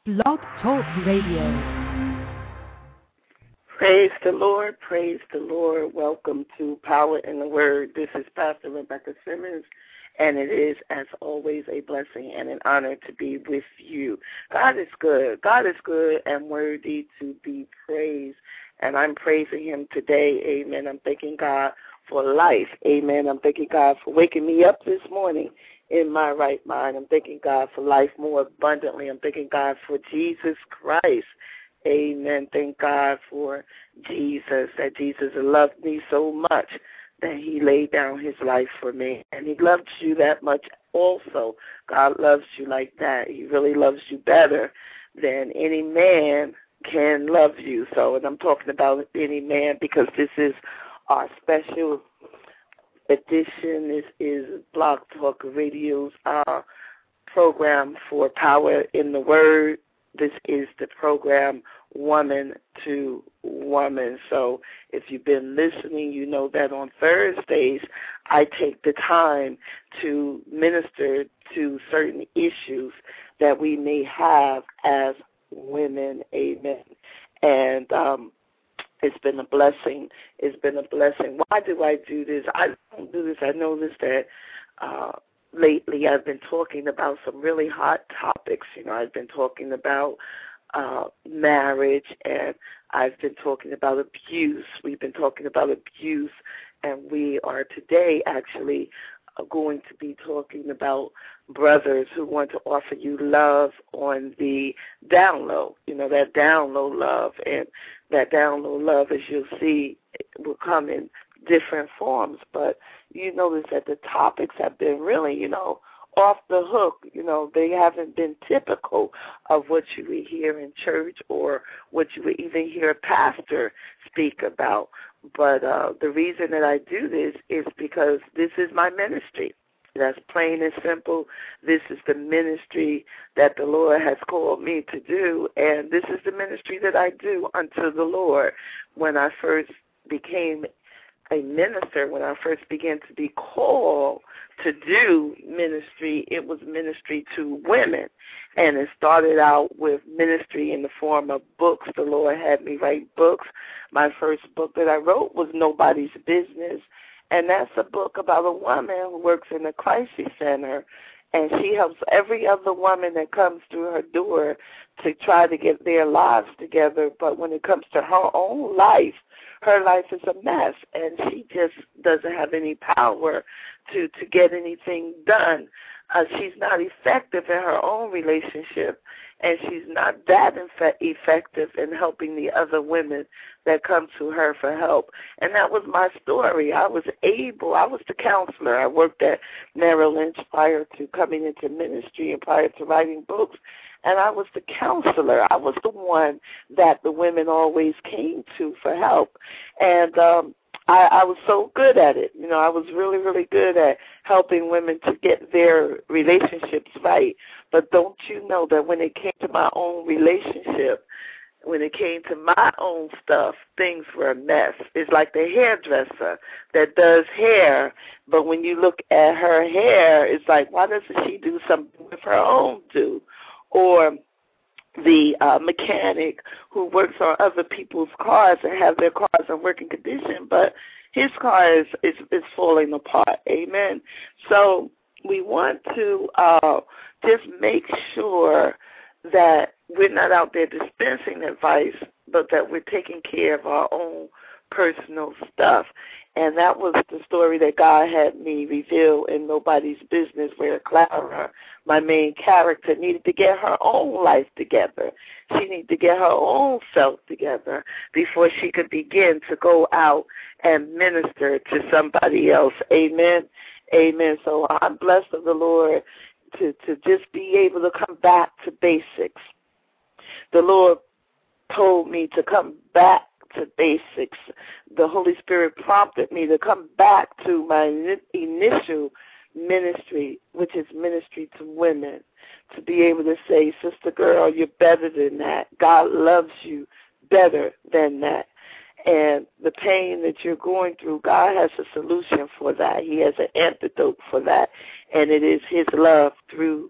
Blog Talk Radio. Praise the Lord, praise the Lord. Welcome to Power in the Word. This is Pastor Rebecca Simmons, and it is, as always, a blessing and an honor to be with you. God is good. God is good and worthy to be praised, and I'm praising Him today. Amen. I'm thanking God for life. Amen. I'm thanking God for waking me up this morning in my right mind. I'm thanking God for life more abundantly. I'm thanking God for Jesus Christ. Amen. Thank God for Jesus, that Jesus loved me so much that He laid down His life for me. And He loves you that much also. God loves you like that. He really loves you better than any man can love you. So, and I'm talking about any man because this is our special edition. This is Blog Talk Radio's program for Power in the Word. This is the program Woman to Woman. So if you've been listening, you know that on Thursdays I take the time to minister to certain issues that we may have as women. Amen. And it's been a blessing. It's been a blessing. Why do I do this? I don't do this. I noticed that lately I've been talking about some really hot topics. You know, I've been talking about marriage, and I've been talking about abuse. We've been talking about abuse, and we are today actually going to be talking about brothers who want to offer you love on the down low, you know, that down low love. And that down low love, as you'll see, will come in different forms. But you notice that the topics have been really, you know, off the hook. You know, they haven't been typical of what you would hear in church or what you would even hear a pastor speak about. But the reason that I do this is because this is my ministry. That's plain and simple. This is the ministry that the Lord has called me to do, and this is the ministry that I do unto the Lord. When I first became a minister, when I first began to be called to do ministry, it was ministry to women. And it started out with ministry in the form of books. The Lord had me write books. My first book that I wrote was Nobody's Business. And that's a book about a woman who works in a crisis center, and she helps every other woman that comes through her door to try to get their lives together. But when it comes to her own life, her life is a mess, and she just doesn't have any power to get anything done. She's not effective in her own relationship, and she's not that effective in helping the other women that come to her for help. And that was my story. I was the counselor. I worked at Merrill Lynch prior to coming into ministry and prior to writing books, and I was the counselor. I was the one that the women always came to for help. And I was so good at it. You know, I was really, really good at helping women to get their relationships right. But don't you know that when it came to my own relationship, when it came to my own stuff, things were a mess. It's like the hairdresser that does hair, but when you look at her hair, it's like, why doesn't she do something with her own do? Or the mechanic who works on other people's cars and have their cars in working condition, but his car is falling apart. Amen. So we want to just make sure that we're not out there dispensing advice, but that we're taking care of our own personal stuff. And that was the story that God had me reveal in Nobody's Business, where Clara, my main character, needed to get her own life together. She needed to get her own self together before she could begin to go out and minister to somebody else. Amen. Amen. So I'm blessed of the Lord to just be able to come back to basics. The Lord told me to come back to basics. The Holy Spirit prompted me to come back to my initial ministry, which is ministry to women, to be able to say, sister girl, you're better than that. God loves you better than that. And the pain that you're going through, God has a solution for that. He has an antidote for that, and it is His love through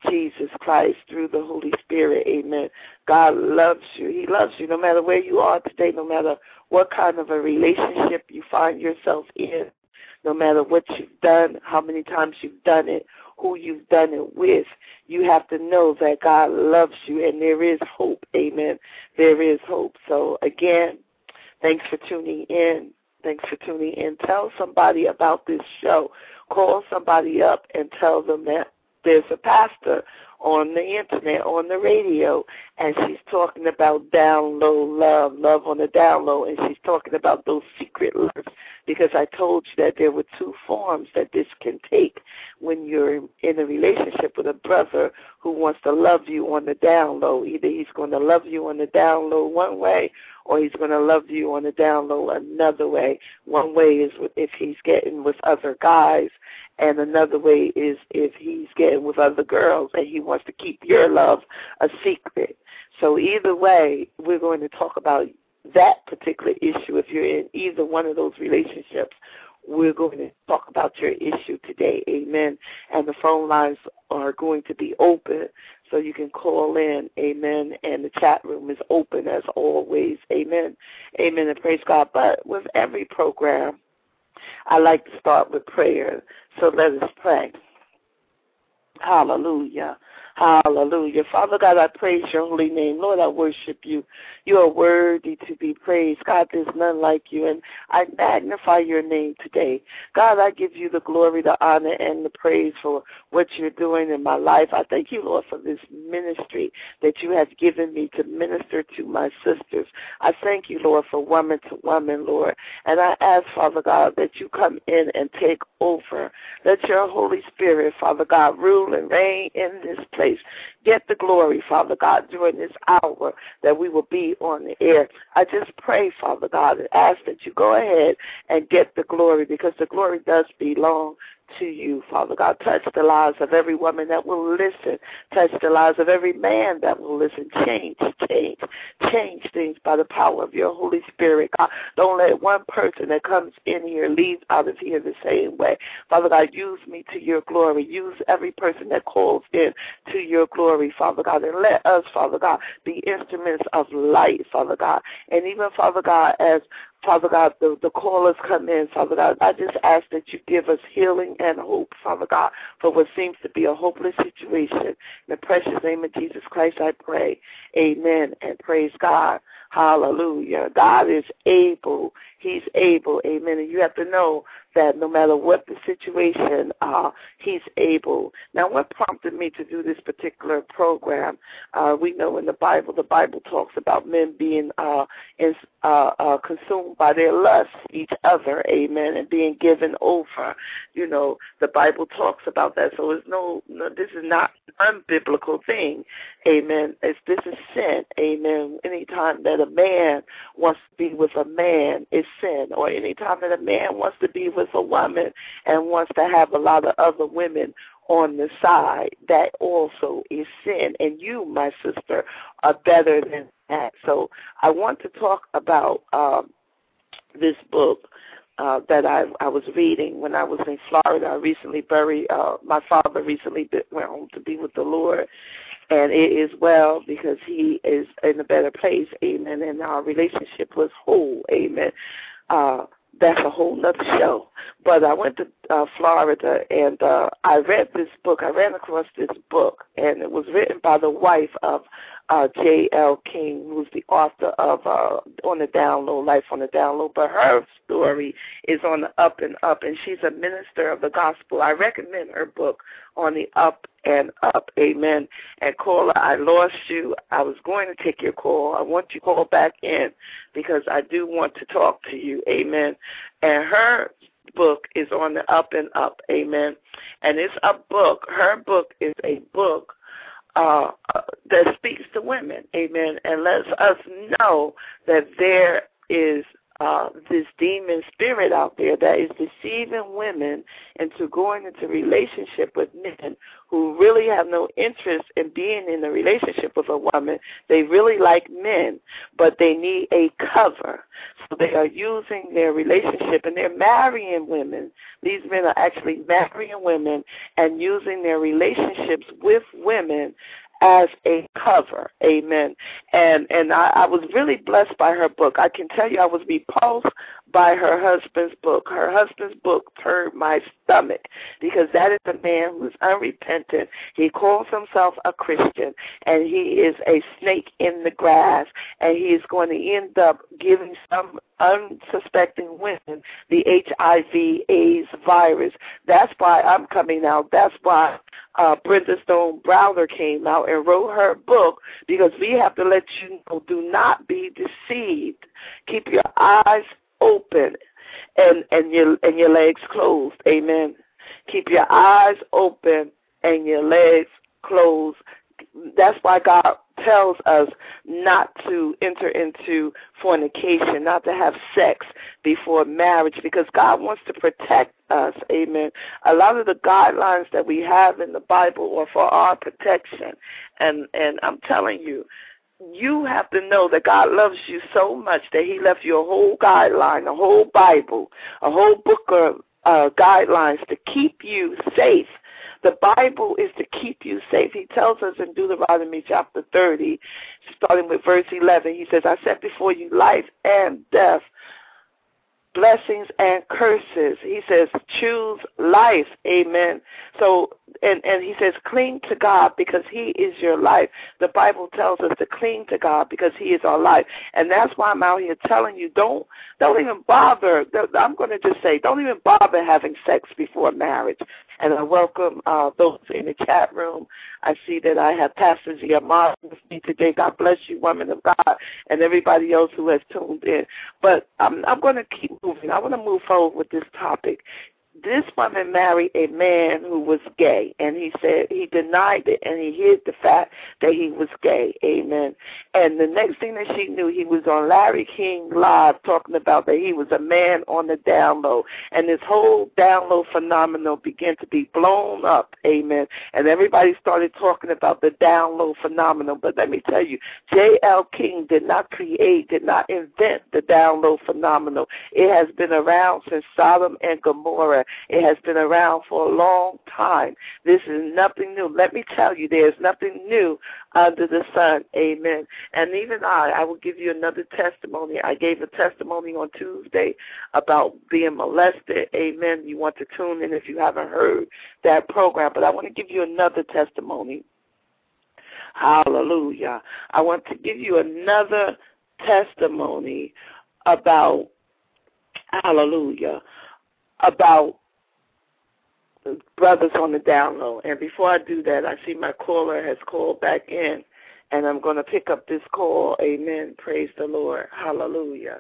Jesus Christ through the Holy Spirit. Amen. God loves you. He loves you no matter where you are today, no matter what kind of a relationship you find yourself in, no matter what you've done, how many times you've done it, who you've done it with. You have to know that God loves you, and there is hope. Amen. There is hope. So, again, thanks for tuning in. Thanks for tuning in. Tell somebody about this show. Call somebody up and tell them that there's a pastor on the internet, on the radio, and she's talking about down low love, love on the down low, and she's talking about those secret loves, because I told you that there were two forms that this can take when you're in a relationship with a brother who wants to love you on the down low. Either he's going to love you on the down low one way, or he's going to love you on the down low another way. One way is if he's getting with other guys, and another way is if he's getting with other girls and he wants to keep your love a secret. So either way, we're going to talk about that particular issue. If you're in either one of those relationships, we're going to talk about your issue today. Amen. And the phone lines are going to be open, so you can call in. Amen. And the chat room is open as always. Amen. Amen. And praise God. But with every program, I like to start with prayer. So let us pray. Hallelujah. Hallelujah. Father God, I praise your holy name. Lord, I worship you. You are worthy to be praised. God, there's none like you, and I magnify your name today. God, I give you the glory, the honor, and the praise for what you're doing in my life. I thank you, Lord, for this ministry that you have given me to minister to my sisters. I thank you, Lord, for woman to woman, Lord. And I ask, Father God, that you come in and take over. Let your Holy Spirit, Father God, rule and reign in this place. Get the glory, Father God, during this hour that we will be on the air. I just pray, Father God, and ask that you go ahead and get the glory, because the glory does belong to you, Father God. Touch the lives of every woman that will listen. Touch the lives of every man that will listen. Change things by the power of your Holy Spirit, God. Don't let one person that comes in here leave out of here the same way. Father God, use me to your glory. Use every person that calls in to your glory, Father God. And let us, Father God, be instruments of light, Father God. And even, Father God, as Father God, the callers come in, Father God, I just ask that you give us healing and hope, Father God, for what seems to be a hopeless situation. In the precious name of Jesus Christ, I pray. Amen and praise God. Hallelujah. God is able. He's able. Amen. And you have to know that no matter what the situation, he's able. Now, what prompted me to do this particular program? We know in the Bible talks about men being consumed by their lust, each other, amen, and being given over. You know, the Bible talks about that. So it's no this is not an unbiblical thing, amen. This is sin, amen. Anytime that a man wants to be with a man, it's sin. Or anytime that a man wants to be with a woman and wants to have a lot of other women on the side, that also is sin. And you, my sister, are better than that. So I want to talk about this book that I was reading when I was in Florida. I recently buried, my father recently went home to be with the Lord. And it is well, because he is in a better place, amen, and our relationship was whole, amen. That's a whole nother show. But I went to Florida, and I read this book. I ran across this book, and it was written by the wife of J.L. King, who's the author of On the Down Low, Life on the Down Low. But her story is on the up and up, and she's a minister of the gospel. I recommend her book, On the Up and Up, amen. And caller, I lost you. I was going to take your call. I want you to call back in, because I do want to talk to you, amen. And her book is On the Up and Up, amen. And it's a book. Her book is a book that speaks to women, amen, and lets us know that there is this demon spirit out there that is deceiving women into going into relationship with men who really have no interest in being in a relationship with a woman. They really like men, but they need a cover. So they are using their relationship, and they're marrying women. These men are actually marrying women and using their relationships with women as a cover. Amen. And I was really blessed by her book. I can tell you I was repulsed by her husband's book. Her husband's book turned my stomach because that is a man who's unrepentant. He calls himself a Christian, and he is a snake in the grass, and he is going to end up giving some unsuspecting women the HIV/AIDS virus. That's why I'm coming out. That's why Brenda Stone Browder came out and wrote her book, because we have to let you know, do not be deceived. Keep your eyes open and your legs closed. Amen. Keep your eyes open and your legs closed. That's why God tells us not to enter into fornication, not to have sex before marriage, because God wants to protect us. Amen. A lot of the guidelines that we have in the Bible are for our protection. And I'm telling you, you have to know that God loves you so much that he left you a whole guideline, a whole Bible, a whole book of guidelines to keep you safe. The Bible is to keep you safe. He tells us in Deuteronomy chapter 30, starting with verse 11, he says, I set before you life and death, blessings and curses. He says, choose life. Amen. So, and he says, cling to God because he is your life. The Bible tells us to cling to God because he is our life. And that's why I'm out here telling you, don't even bother. I'm going to just say, don't even bother having sex before marriage. And I welcome those in the chat room. I see that I have Pastor Ziamar with me today. God bless you, woman of God, and everybody else who has tuned in. But I'm going to keep moving. I want to move forward with this topic. This woman married a man who was gay, and he said he denied it, and he hid the fact that he was gay. Amen. And the next thing that she knew, he was on Larry King Live talking about that he was a man on the down low. And this whole down low phenomenon began to be blown up. Amen. And everybody started talking about the down low phenomenon. But let me tell you, J.L. King did not invent the down low phenomenon. It has been around since Sodom and Gomorrah. It has been around for a long time. This is nothing new. Let me tell you, there's nothing new under the sun. Amen. And even I will give you another testimony. I gave a testimony on Tuesday about being molested. Amen. You want to tune in if you haven't heard that program. But I want to give you another testimony. Hallelujah. I want to give you another testimony about, hallelujah, about brothers on the down low. And before I do that, I see my caller has called back in, and I'm going to pick up this call. Amen. Praise the Lord. Hallelujah.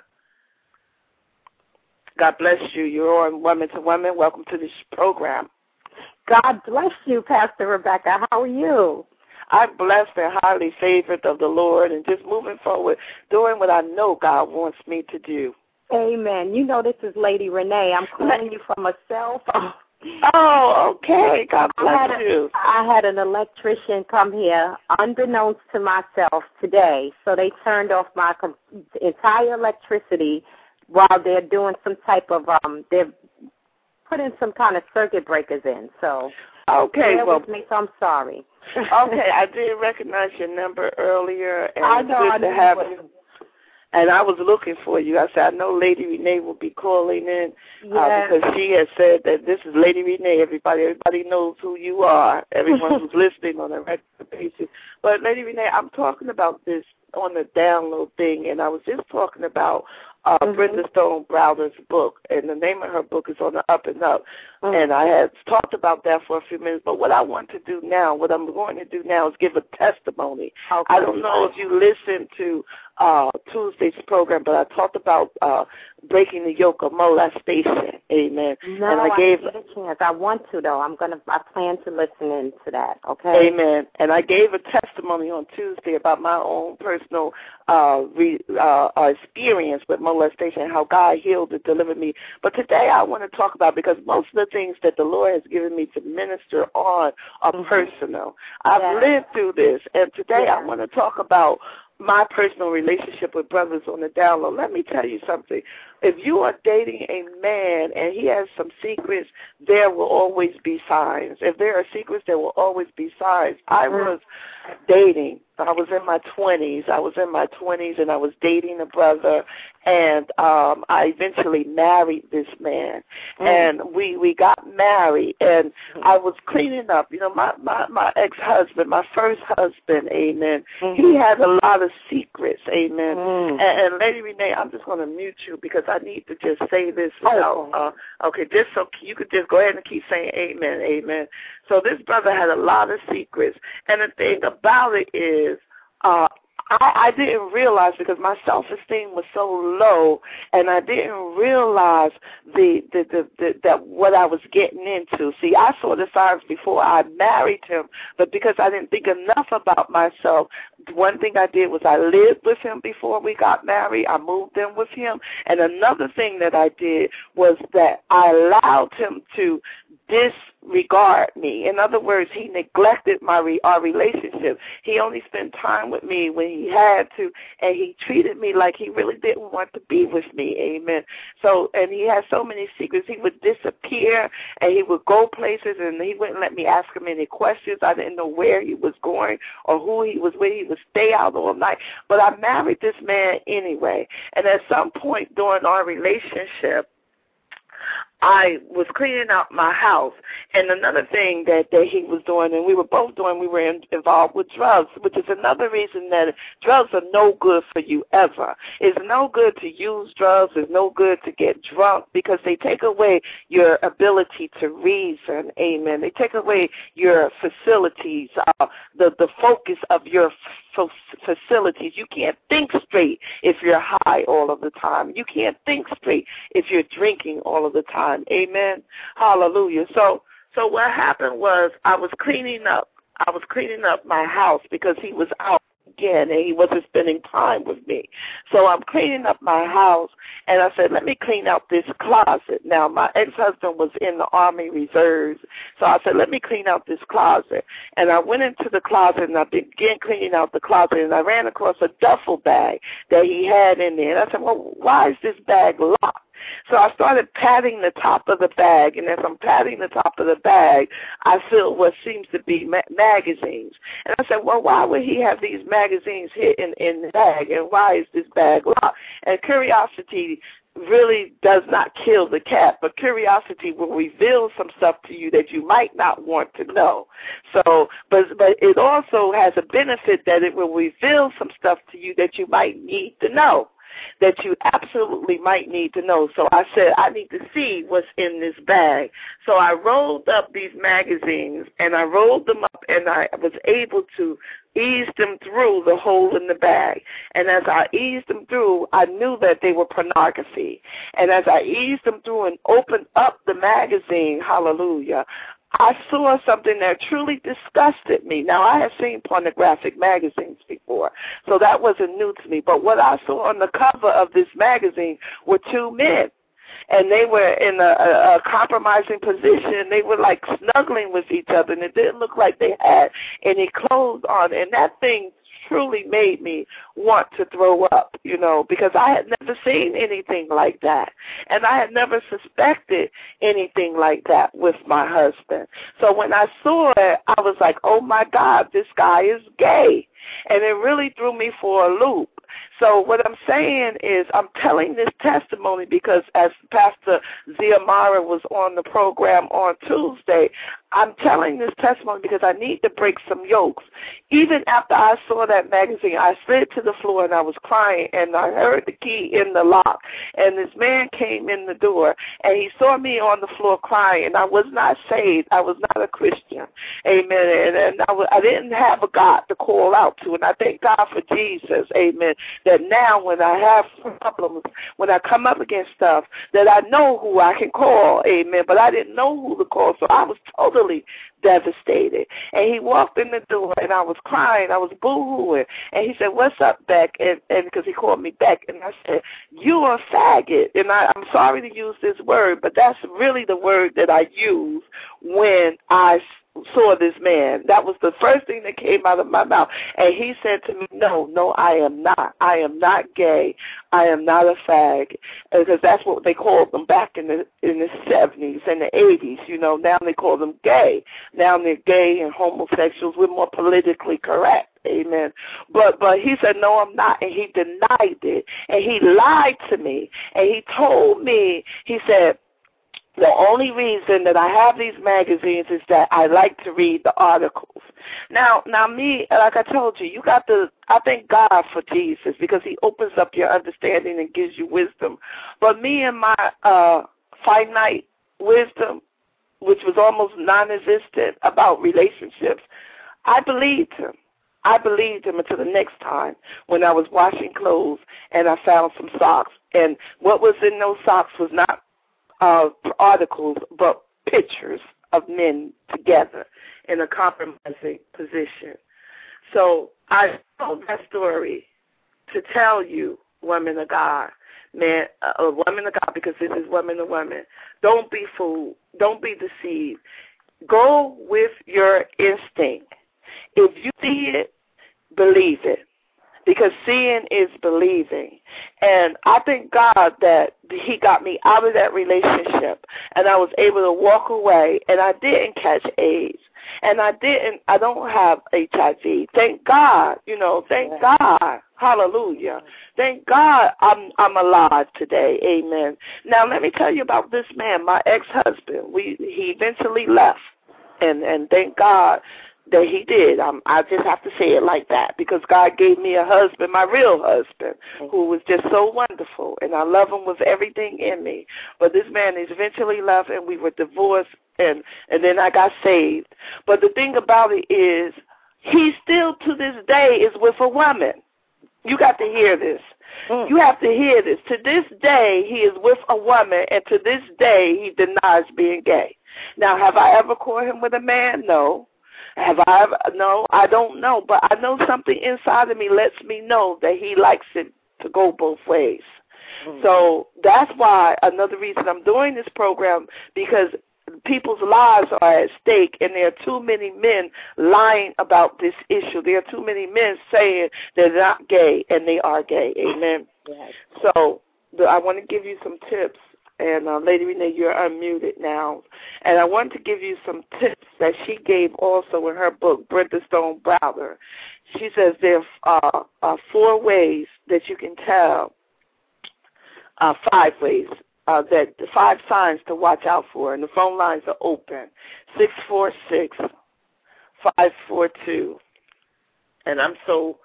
God bless you. You're on Woman to Woman. Welcome to this program. God bless you, Pastor Rebecca. How are you? I'm blessed and highly favored of the Lord, and just moving forward, doing what I know God wants me to do. Amen. You know, this is Lady Renee. I'm calling you from a cell phone. Oh, okay. God bless you. I had an electrician come here, unbeknownst to myself, today. So they turned off my entire electricity while they're doing some type of, they're putting some kind of circuit breakers in. So, okay, well, with me, so I'm sorry. Okay, I did recognize your number earlier, and I know, good to have you. And I was looking for you. I said, I know Lady Renee will be calling in because she has said that this is Lady Renee. Everybody knows who you are. Everyone who's listening on a regular basis. But Lady Renee, I'm talking about this on the download thing, and I was just talking about Brenda Stone Browder's book, and the name of her book is On the Up and Up. And I had talked about that for a few minutes, but what I want to do now, what I'm going to do now is give a testimony. Okay. I don't know if you listened to Tuesday's program, but I talked about breaking the yoke of molestation. Amen. No, and I didn't get a chance. I want to, though. I plan to listen into that, okay? Amen. And I gave a testimony on Tuesday about my own personal experience with molestation, how God healed and delivered me. But today I want to talk about, because most of the things that the Lord has given me to minister on are personal. I've lived through this, and today I want to talk about my personal relationship with brothers on the down low. Let me tell you something. If you are dating a man and he has some secrets, there will always be signs. If there are secrets, there will always be signs. I was dating. I was in my 20s. And I was dating a brother, and I eventually married this man. And we got married, and I was cleaning up. You know, my ex-husband, my first husband, amen, he had a lot of secrets, amen. And Lady Renee, I'm just going to mute you because I need to just say this without, just so you could just go ahead and keep saying amen, amen. So this brother had a lot of secrets, and the thing about it is, I didn't realize, because my self-esteem was so low, and I didn't realize that what I was getting into. See, I saw the signs before I married him, but because I didn't think enough about myself, one thing I did was I lived with him before we got married. I moved in with him. And another thing that I did was that I allowed him to disregard me. In other words, he neglected our relationship. He only spent time with me when he had to, and he treated me like he really didn't want to be with me. Amen. So, and he had so many secrets. He would disappear, and he would go places, and he wouldn't let me ask him any questions. I didn't know where he was going or who he was with. He would stay out all night. But I married this man anyway. And at some point during our relationship, I was cleaning out my house, and another thing that he was doing, and we were both doing, we were involved with drugs, which is another reason that drugs are no good for you ever. It's no good to use drugs. It's no good to get drunk, because they take away your ability to reason, amen. They take away your facilities, the focus of your facilities. You can't think straight if you're high all of the time. You can't think straight if you're drinking all of the time. Amen. Hallelujah. So what happened was I was cleaning up my house because he was out again and he wasn't spending time with me. So I'm cleaning up my house, and I said, let me clean out this closet. Now, my ex-husband was in the Army Reserves, so I said, let me clean out this closet. And I went into the closet, and I began cleaning out the closet, and I ran across a duffel bag that he had in there. And I said, well, why is this bag locked? So I started patting the top of the bag, and as I'm patting the top of the bag, I feel what seems to be magazines. And I said, well, why would he have these magazines hidden in the bag, and why is this bag locked? And curiosity really does not kill the cat, but curiosity will reveal some stuff to you that you might not want to know. So, but it also has a benefit that it will reveal some stuff to you that you might need to know, that you absolutely might need to know. So I said, I need to see what's in this bag. So I rolled up these magazines, and I rolled them up, and I was able to ease them through the hole in the bag. And as I eased them through, I knew that they were pornography. And as I eased them through and opened up the magazine, hallelujah, I saw something that truly disgusted me. Now, I have seen pornographic magazines before, so that wasn't new to me. But what I saw on the cover of this magazine were two men, and they were in a compromising position. They were like snuggling with each other, and it didn't look like they had any clothes on. And that thing truly made me want to throw up, you know, because I had never seen anything like that. And I had never suspected anything like that with my husband. So when I saw it, I was like, oh, my God, this guy is gay. And it really threw me for a loop. So what I'm saying is I'm telling this testimony because as Pastor Ziamara was on the program on Tuesday, I'm telling this testimony because I need to break some yokes. Even after I saw that magazine, I slid to the floor and I was crying, and I heard the key in the lock. And this man came in the door, and he saw me on the floor crying. And I was not saved. I was not a Christian. Amen. And I didn't have a God to call out to. And I thank God for Jesus. Amen. That now when I have problems, when I come up against stuff, that I know who I can call. Amen. But I didn't know who to call, so I was totally devastated. And he walked in the door, and I was crying. I was boo-hooing. And he said, "What's up, Beck?" And because he called me Beck. And I said, "You're a faggot." And I'm sorry to use this word, but that's really the word that I use when I saw this man. That was the first thing that came out of my mouth. And he said to me, no, I am not. I am not gay. I am not a fag. Because that's what they called them back in the 70s and the 80s. You know, now they call them gay. Now they're gay and homosexuals. We're more politically correct. Amen. But he said, no, I'm not. And he denied it. And he lied to me. And he told me, he said, the only reason that I have these magazines is that I like to read the articles. Now me, like I told you, I thank God for Jesus because he opens up your understanding and gives you wisdom. But me and my finite wisdom, which was almost non-existent about relationships, I believed him. I believed him until the next time when I was washing clothes and I found some socks. And what was in those socks was not articles, but pictures of men together in a compromising position. So I told that story to tell you, women of God, man, women of God, because this is women to women. Don't be fooled. Don't be deceived. Go with your instinct. If you see it, believe it. Because seeing is believing. And I thank God that he got me out of that relationship and I was able to walk away and I didn't catch AIDS. And I don't have HIV. Thank God, thank God. Hallelujah. Thank God I'm alive today. Amen. Now let me tell you about this man, my ex-husband. He eventually left. And thank God that he did. I just have to say it like that because God gave me a husband, my real husband, who was just so wonderful, and I love him with everything in me. But this man eventually left, and we were divorced, and then I got saved. But the thing about it is he still to this day is with a woman. You got to hear this. You have to hear this. To this day, he is with a woman, and to this day, he denies being gay. Now, have I ever caught him with a man? No. Have I ever? No, I don't know. But I know something inside of me lets me know that he likes it to go both ways. So that's why another reason I'm doing this program, because people's lives are at stake, and there are too many men lying about this issue. There are too many men saying they're not gay, and they are gay. Amen. Yes. So I want to give you some tips. And Lady Renee, you're unmuted now. And I want to give you some tips that she gave also in her book, Brenda Stone Browder. She says there are 4 ways that you can tell, 5 ways, that the 5 signs to watch out for. And the phone lines are open, 646-542. And I'm so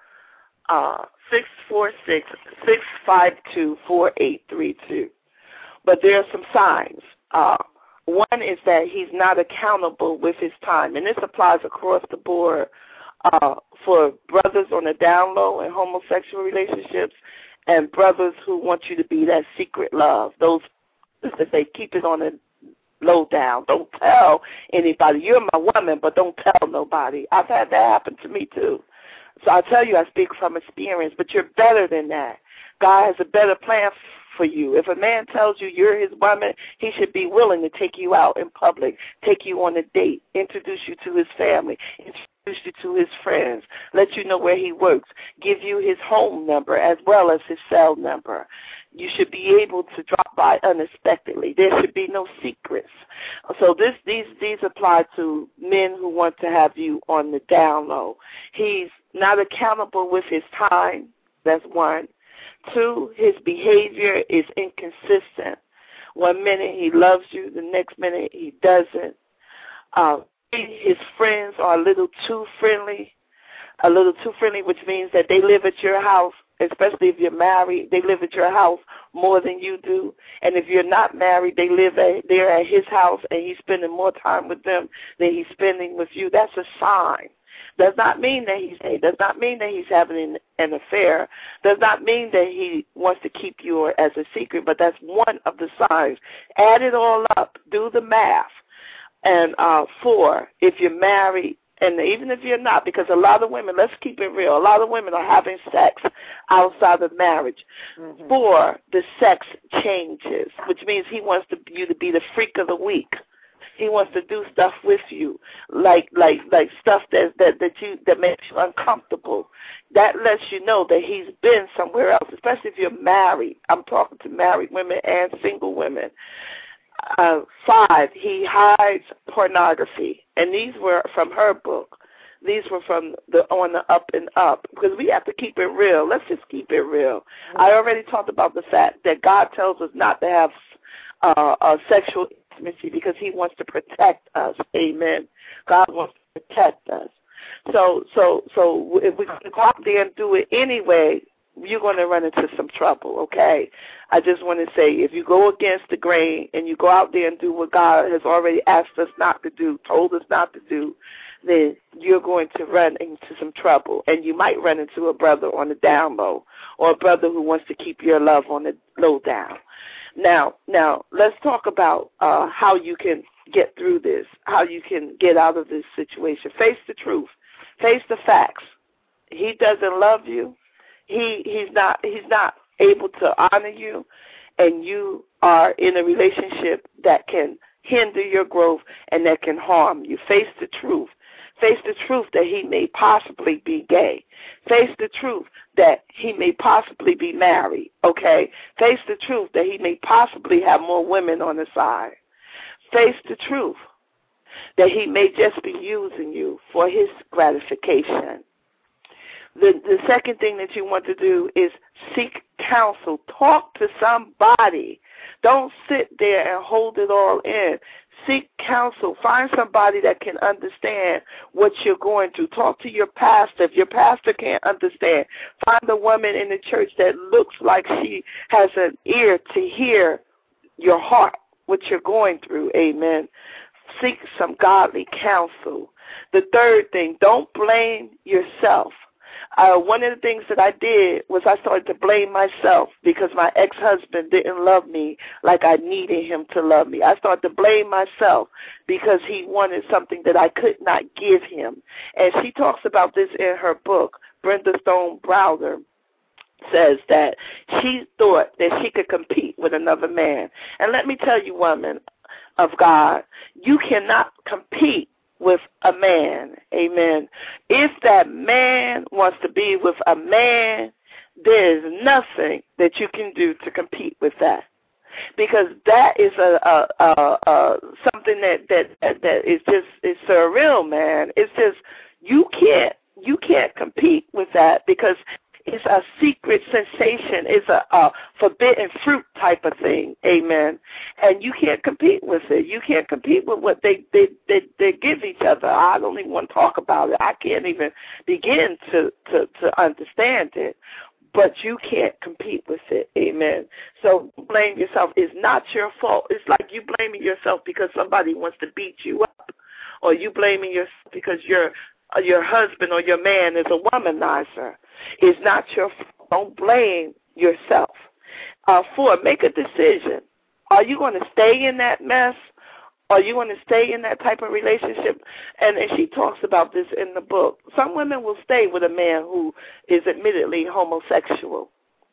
646-652-4832. But there are some signs. One is that he's not accountable with his time, and this applies across the board for brothers on the down low in homosexual relationships and brothers who want you to be that secret love. Those that they keep it on the low down. Don't tell anybody. You're my woman, but don't tell nobody. I've had that happen to me too. So I tell you, I speak from experience, but you're better than that. God has a better plan for you. If a man tells you you're his woman, he should be willing to take you out in public, take you on a date, introduce you to his family, introduce introduce you to his friends, let you know where he works, give you his home number as well as his cell number. You should be able to drop by unexpectedly. There should be no secrets. So these apply to men who want to have you on the down low. He's not accountable with his time. That's one. Two, his behavior is inconsistent. 1 minute he loves you, the next minute he doesn't. His friends are a little too friendly, which means that they live at your house, especially if you're married. They live at your house more than you do. And if you're not married, they live there at his house, and he's spending more time with them than he's spending with you. That's a sign. Does not mean that he's having an affair. Does not mean that he wants to keep you as a secret, but that's one of the signs. Add it all up. Do the math. And 4, if you're married, and even if you're not, because a lot of women, let's keep it real, a lot of women are having sex outside of marriage. 4, the sex changes, which means he wants you to be the freak of the week. He wants to do stuff with you, like stuff that makes you uncomfortable. That lets you know that he's been somewhere else, especially if you're married. I'm talking to married women and single women. 5, he hides pornography, and these were from her book. These were from On the Up and Up, because we have to keep it real. Let's just keep it real. I already talked about the fact that God tells us not to have sexual intimacy because he wants to protect us. Amen. God wants to protect us. So if we go out there and do it anyway, you're going to run into some trouble, okay? I just want to say, if you go against the grain and you go out there and do what God has already asked us not to do, told us not to do, then you're going to run into some trouble. And you might run into a brother on the down low, or a brother who wants to keep your love on the low down. Now, let's talk about how you can get through this, how you can get out of this situation. Face the truth. Face the facts. He doesn't love you. He's not able to honor you, and you are in a relationship that can hinder your growth and that can harm you. Face the truth. Face the truth that he may possibly be gay. Face the truth that he may possibly be married, okay? Face the truth that he may possibly have more women on the side. Face the truth that he may just be using you for his gratification. The second thing that you want to do is seek counsel. Talk to somebody. Don't sit there and hold it all in. Seek counsel. Find somebody that can understand what you're going through. Talk to your pastor. If your pastor can't understand, find a woman in the church that looks like she has an ear to hear your heart, what you're going through. Amen. Seek some godly counsel. The third thing, don't blame yourself. One of the things that I did was I started to blame myself because my ex-husband didn't love me like I needed him to love me. I started to blame myself because he wanted something that I could not give him. And she talks about this in her book. Brenda Stone Browder says that she thought that she could compete with another man. And let me tell you, woman of God, you cannot compete with a man. Amen. If that man wants to be with a man, there is nothing that you can do to compete with that, because that is something that is surreal, man. It's just you can't compete with that because it's a secret sensation. It's a forbidden fruit type of thing. Amen. And you can't compete with it. You can't compete with what they give each other. I don't even want to talk about it. I can't even begin to understand it. But you can't compete with it. Amen. So blame yourself. It's not your fault. It's like you blaming yourself because somebody wants to beat you up, or you blaming yourself because your husband or your man is a womanizer. It's not your fault. Don't blame yourself. 4, make a decision. Are you going to stay in that mess? Are you going to stay in that type of relationship? And she talks about this in the book. Some women will stay with a man who is admittedly homosexual.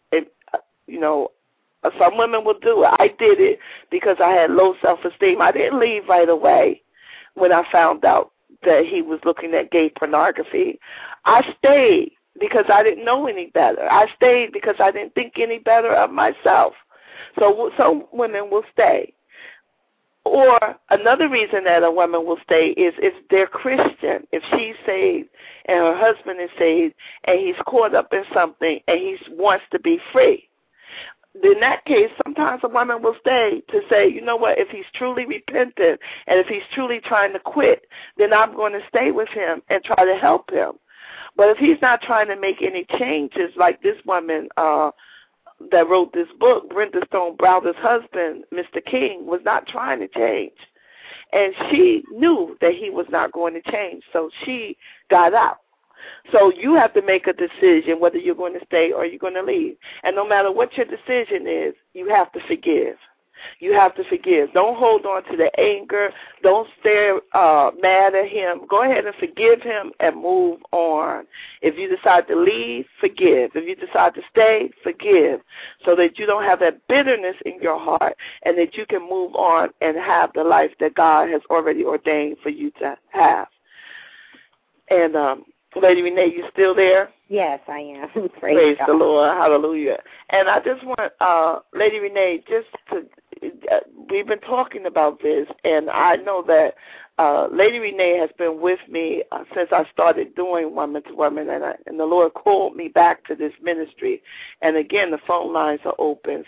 Some women will do it. I did it because I had low self-esteem. I didn't leave right away when I found out that he was looking at gay pornography. I stayed because I didn't know any better. I stayed because I didn't think any better of myself. So some women will stay. Or another reason that a woman will stay is if they're Christian. If she's saved and her husband is saved and he's caught up in something and he wants to be free. In that case, sometimes a woman will stay to say, you know what, if he's truly repentant and if he's truly trying to quit, then I'm going to stay with him and try to help him. But if he's not trying to make any changes, like this woman that wrote this book, Brenda Stone Browder's husband, Mr. King, was not trying to change. And she knew that he was not going to change, so she got out. So you have to make a decision whether you're going to stay or you're going to leave. And no matter what your decision is, you have to forgive. You have to forgive. Don't hold on to the anger. Don't stay mad at him. Go ahead and forgive him and move on. If you decide to leave, forgive. If you decide to stay, forgive, so that you don't have that bitterness in your heart and that you can move on and have the life that God has already ordained for you to have. And Lady Renee, you still there? Yes, I am. Praise the Lord. Hallelujah. And I just want, Lady Renee, just to, we've been talking about this, and I know that Lady Renee has been with me since I started doing Woman to Woman, and the Lord called me back to this ministry. And again, the phone lines are open,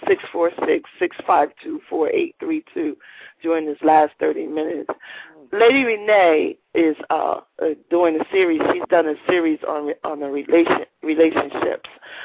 646-652-4832 during this last 30 minutes. Lady Renee is doing a series. She's done a series on the relationships,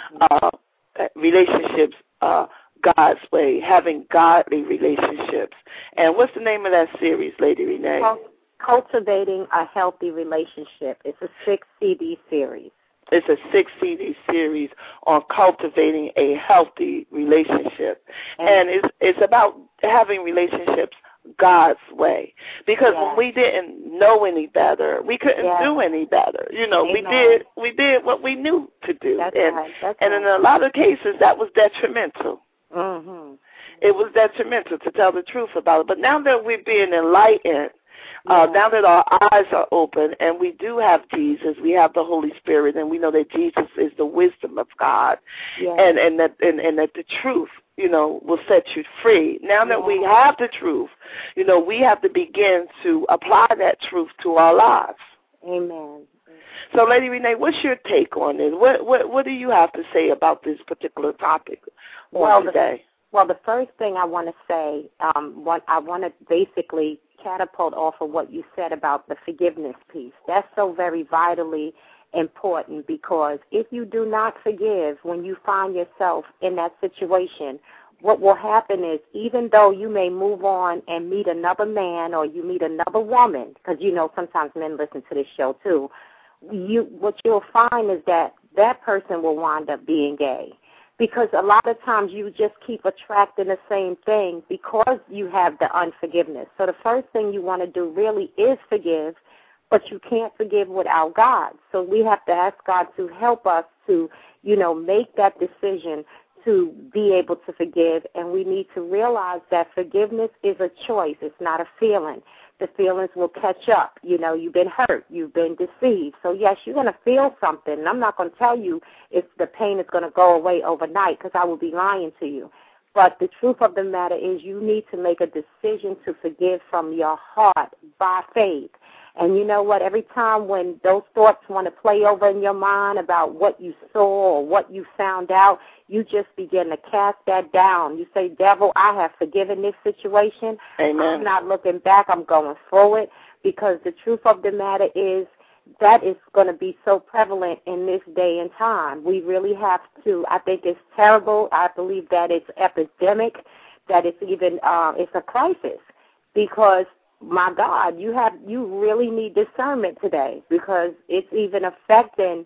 God's way, having godly relationships. And what's the name of that series, Lady Renee? Cultivating a Healthy Relationship. It's a 6-CD series. It's a 6-CD series on cultivating a healthy relationship. And it's about having relationships God's way. Because when we didn't know any better, we couldn't do any better. You know, we did what we knew to do. That's and right. In a lot of cases that was detrimental. Mm-hmm. It was detrimental, to tell the truth about it. But now that we're being enlightened, now that our eyes are open and we do have Jesus, we have the Holy Spirit, and we know that Jesus is the wisdom of God, and that the truth, you know, will set you free. Now that we have the truth, you know, we have to begin to apply that truth to our lives. Amen. So, Lady Renee, what's your take on this? What do you have to say about this particular topic today? The first thing I want to say, I want to basically catapult off of what you said about the forgiveness piece. That's so very vitally important, because if you do not forgive when you find yourself in that situation, what will happen is, even though you may move on and meet another man or you meet another woman, because, you know, sometimes men listen to this show too, what you'll find is that that person will wind up being gay. Because a lot of times you just keep attracting the same thing because you have the unforgiveness. So the first thing you want to do really is forgive, but you can't forgive without God. So we have to ask God to help us to, you know, make that decision to be able to forgive. And we need to realize that forgiveness is a choice. It's not a feeling. The feelings will catch up. You know, you've been hurt. You've been deceived. So, yes, you're going to feel something. And I'm not going to tell you if the pain is going to go away overnight, because I will be lying to you. But the truth of the matter is, you need to make a decision to forgive from your heart by faith. And you know what? Every time when those thoughts want to play over in your mind about what you saw or what you found out, you just begin to cast that down. You say, devil, I have forgiven this situation. Amen. I'm not looking back. I'm going forward, because the truth of the matter is that is going to be so prevalent in this day and time. We really have to. I think it's terrible. I believe that it's epidemic, that it's even it's a crisis, because my God, you really need discernment today, because it's even affecting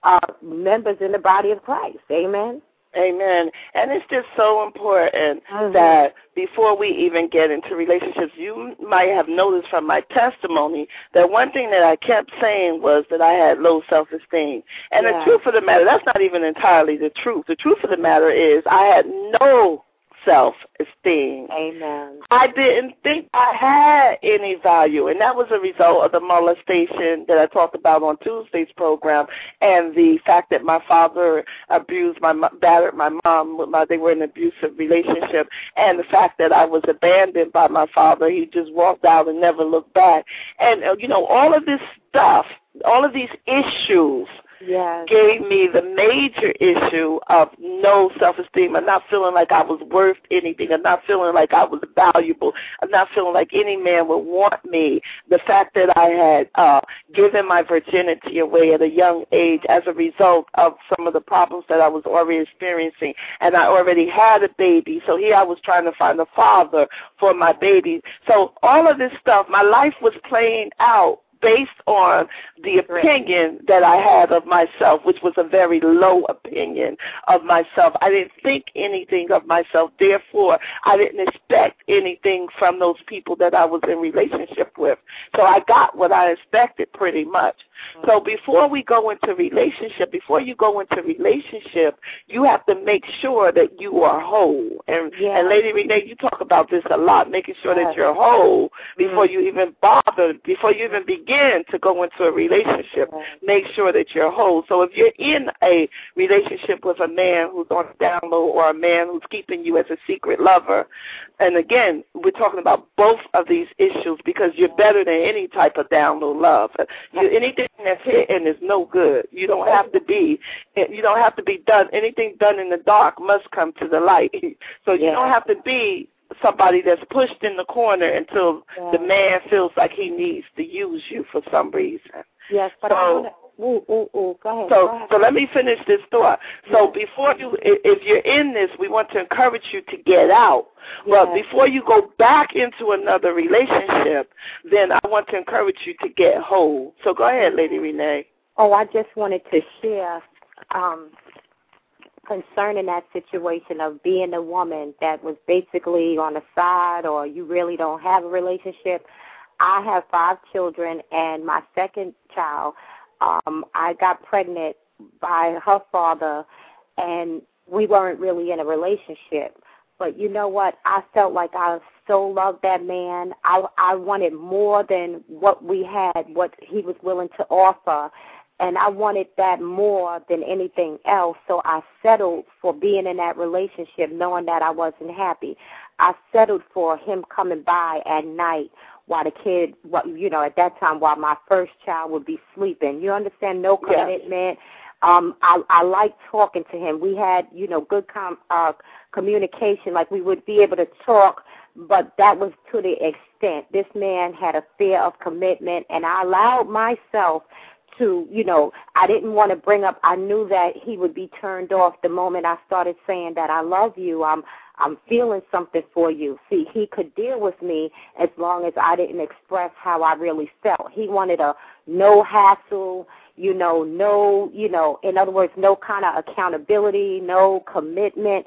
members in the body of Christ. Amen. Amen. And it's just so important that before we even get into relationships, you might have noticed from my testimony that one thing that I kept saying was that I had low self-esteem. And the truth of the matter, that's not even entirely the truth. The truth of the matter is I had no self-esteem. Amen. I didn't think I had any value, and that was a result of the molestation that I talked about on Tuesday's program, and the fact that my father battered my mom. They were in an abusive relationship, and the fact that I was abandoned by my father. He just walked out and never looked back. And, all of this stuff, all of these issues, yes, gave me the major issue of no self-esteem, of not feeling like I was worth anything, of not feeling like I was valuable, of not feeling like any man would want me. The fact that I had given my virginity away at a young age as a result of some of the problems that I was already experiencing, and I already had a baby, so here I was trying to find a father for my baby. So all of this stuff, my life was playing out based on the opinion that I had of myself, which was a very low opinion of myself. I didn't think anything of myself. Therefore, I didn't expect anything from those people that I was in relationship with. So I got what I expected pretty much. So before you go into relationship, you have to make sure that you are whole. And Lady Renee, you talk about this a lot, making sure that you're whole before you even begin to go into a relationship. Make sure that you're whole. So if you're in a relationship with a man who's on down low or a man who's keeping you as a secret lover, and again, we're talking about both of these issues because you're better than any type of down low love. Anything that's hidden is no good. You don't have to be done. Anything done in the dark must come to the light. So you don't have to be somebody that's pushed in the corner until the man feels like he needs to use you for some reason. Yes, but go ahead. So let me finish this thought. So before if you're in this, we want to encourage you to get out. But before you go back into another relationship, then I want to encourage you to get whole. So go ahead, Lady Renee. Oh, I just wanted to share concerning that situation of being a woman that was basically on the side or you really don't have a relationship. I have 5 children, and my second child, I got pregnant by her father, and we weren't really in a relationship. But you know what? I felt like I so loved that man. I wanted more than what we had, what he was willing to offer. And I wanted that more than anything else, so I settled for being in that relationship knowing that I wasn't happy. I settled for him coming by at night while the kid, at that time, while my first child would be sleeping. You understand? No commitment. I liked talking to him. We had, good communication, like we would be able to talk, but that was to the extent. This man had a fear of commitment, and I allowed myself to, I didn't want to bring up, I knew that he would be turned off the moment I started saying that I love you, I'm feeling something for you. See, he could deal with me as long as I didn't express how I really felt. He wanted a no hassle, in other words, no kind of accountability, no commitment,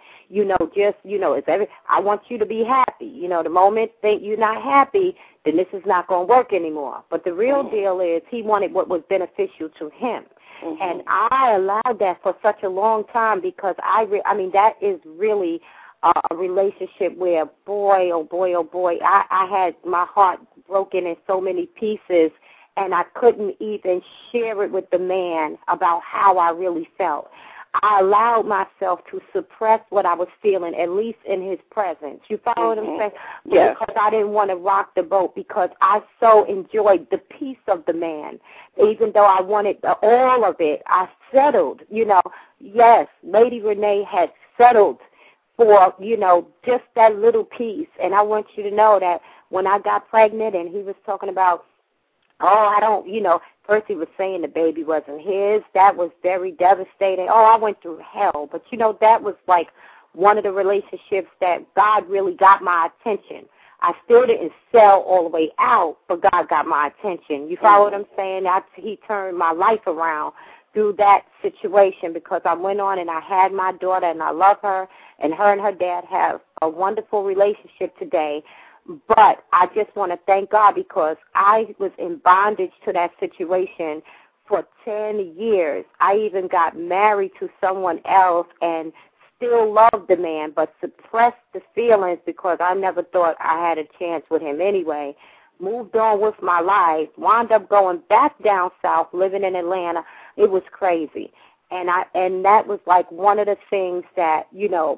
I want you to be happy. The moment that you're not happy, then this is not going to work anymore. But the real deal is he wanted what was beneficial to him. Mm-hmm. And I allowed that for such a long time because that is really a relationship where, boy, I had my heart broken in so many pieces, and I couldn't even share it with the man about how I really felt. I allowed myself to suppress what I was feeling, at least in his presence. You follow what I'm saying? Yes. Because I didn't want to rock the boat because I so enjoyed the peace of the man. Even though I wanted all of it, I settled. Yes, Lady Renee had settled for, just that little piece. And I want you to know that when I got pregnant and he was talking about, first he was saying the baby wasn't his. That was very devastating. I went through hell. But, that was like one of the relationships that God really got my attention. I still didn't sell all the way out, but God got my attention. You follow what I'm saying? He turned my life around through that situation because I went on and I had my daughter and I love her, and her dad have a wonderful relationship today. But I just want to thank God because I was in bondage to that situation for 10 years. I even got married to someone else and still loved the man, but suppressed the feelings because I never thought I had a chance with him anyway. Moved on with my life, wound up going back down south, living in Atlanta. It was crazy. And that was like one of the things that, you know,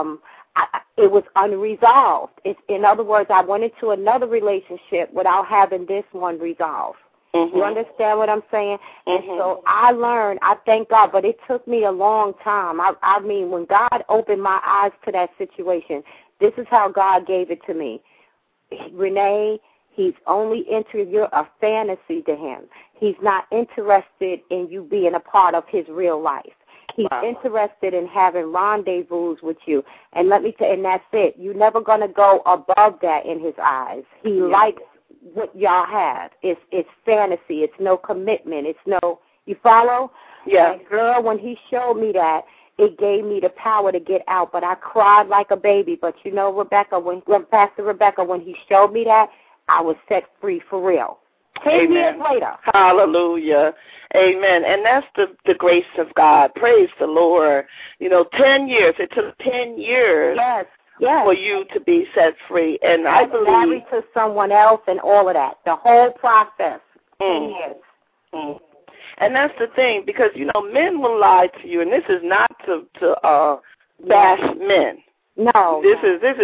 it was unresolved. In other words, I went into another relationship without having this one resolved. You understand what I'm saying? And so I learned, I thank God, but it took me a long time. I mean, when God opened my eyes to that situation, this is how God gave it to me. Renee, he's only interested, you're a fantasy to him. He's not interested in you being a part of his real life. He's interested in having rendezvous with you. And let me tell you, and that's it. You're never going to go above that in his eyes. He likes what y'all have. It's fantasy. It's no commitment. It's no, you follow? Yeah. And girl, when he showed me that, it gave me the power to get out. But I cried like a baby. But you know, Rebecca, when Pastor Rebecca, when he showed me that, I was set free for real. 10 years later. Hallelujah. Amen. And that's the grace of God. Praise the Lord. You know, 10 years. It took 10 years. Yes. For you to be set free. And I believe married to someone else and all of that. The whole process. 10 years. And that's the thing, because, you know, men will lie to you, and this is not to bash men. No. This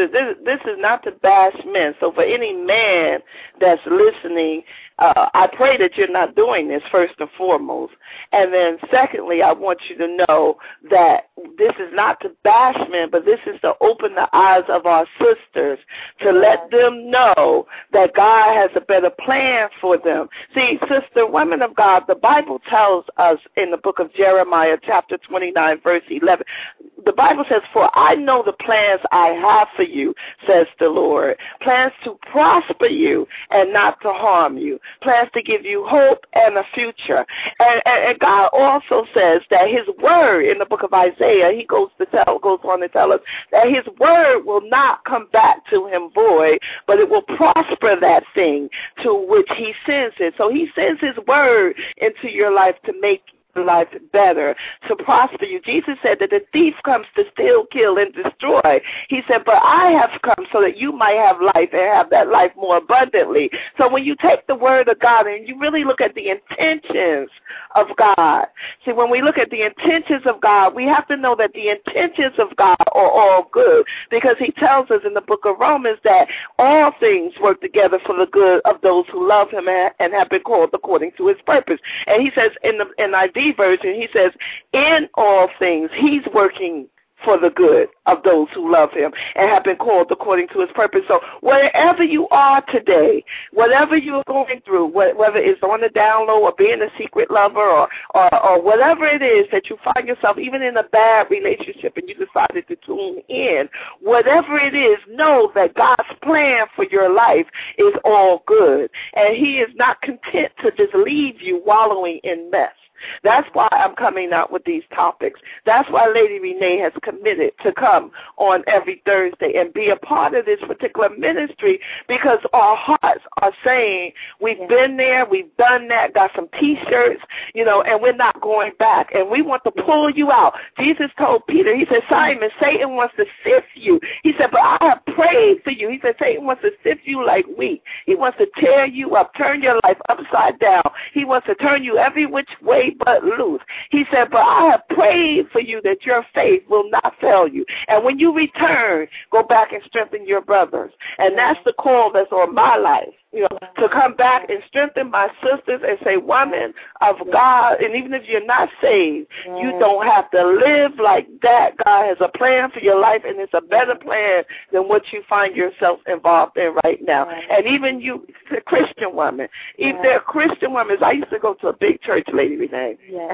is not to bash men. So for any man that's listening, I pray that you're not doing this, first and foremost. And then secondly, I want you to know that this is not to bash men, but this is to open the eyes of our sisters, to let them know that God has a better plan for them. See, sister, women of God, the Bible tells us in the book of Jeremiah, chapter 29, verse 11, the Bible says, "For I know the plans I have for you, says the Lord, plans to prosper you and not to harm you, plans to give you hope and a future." And God also says that his word in the book of Isaiah, he goes on to tell us that his word will not come back to him void, but it will prosper that thing to which he sends it. So he sends his word into your life to make life better, to prosper you. Jesus said that the thief comes to steal, kill, and destroy. He said, but I have come so that you might have life and have that life more abundantly. So when you take the word of God and you really look at the intentions of God, see, when we look at the intentions of God, we have to know that the intentions of God are all good, because he tells us in the book of Romans that all things work together for the good of those who love him and have been called according to his purpose. And he says in the NIV version, he says, in all things, he's working for the good of those who love him and have been called according to his purpose. So wherever you are today, whatever you're going through, whether it's on the down low or being a secret lover or whatever it is that you find yourself, even in a bad relationship and you decided to tune in, whatever it is, know that God's plan for your life is all good. And he is not content to just leave you wallowing in mess. That's why I'm coming out with these topics. That's why Lady Renee has committed to come on every Thursday and be a part of this particular ministry, because our hearts are saying, we've been there, we've done that, got some T-shirts, you know, and we're not going back. And we want to pull you out. Jesus told Peter, he said, Simon, Satan wants to sift you. He said, but I have prayed for you. He said, Satan wants to sift you like wheat. He wants to tear you up, turn your life upside down. He wants to turn you every which way but loose. He said, but I have prayed for you that your faith will not fail you. And when you return, go back and strengthen your brothers. And that's the call that's on my life, you know, to come back and strengthen my sisters and say, woman of God, and even if you're not saved, you don't have to live like that. God has a plan for your life, and it's a better plan than what you find yourself involved in right now. And even you, Christian women, if they're Christian women, I used to go to a big church, Lady Renee,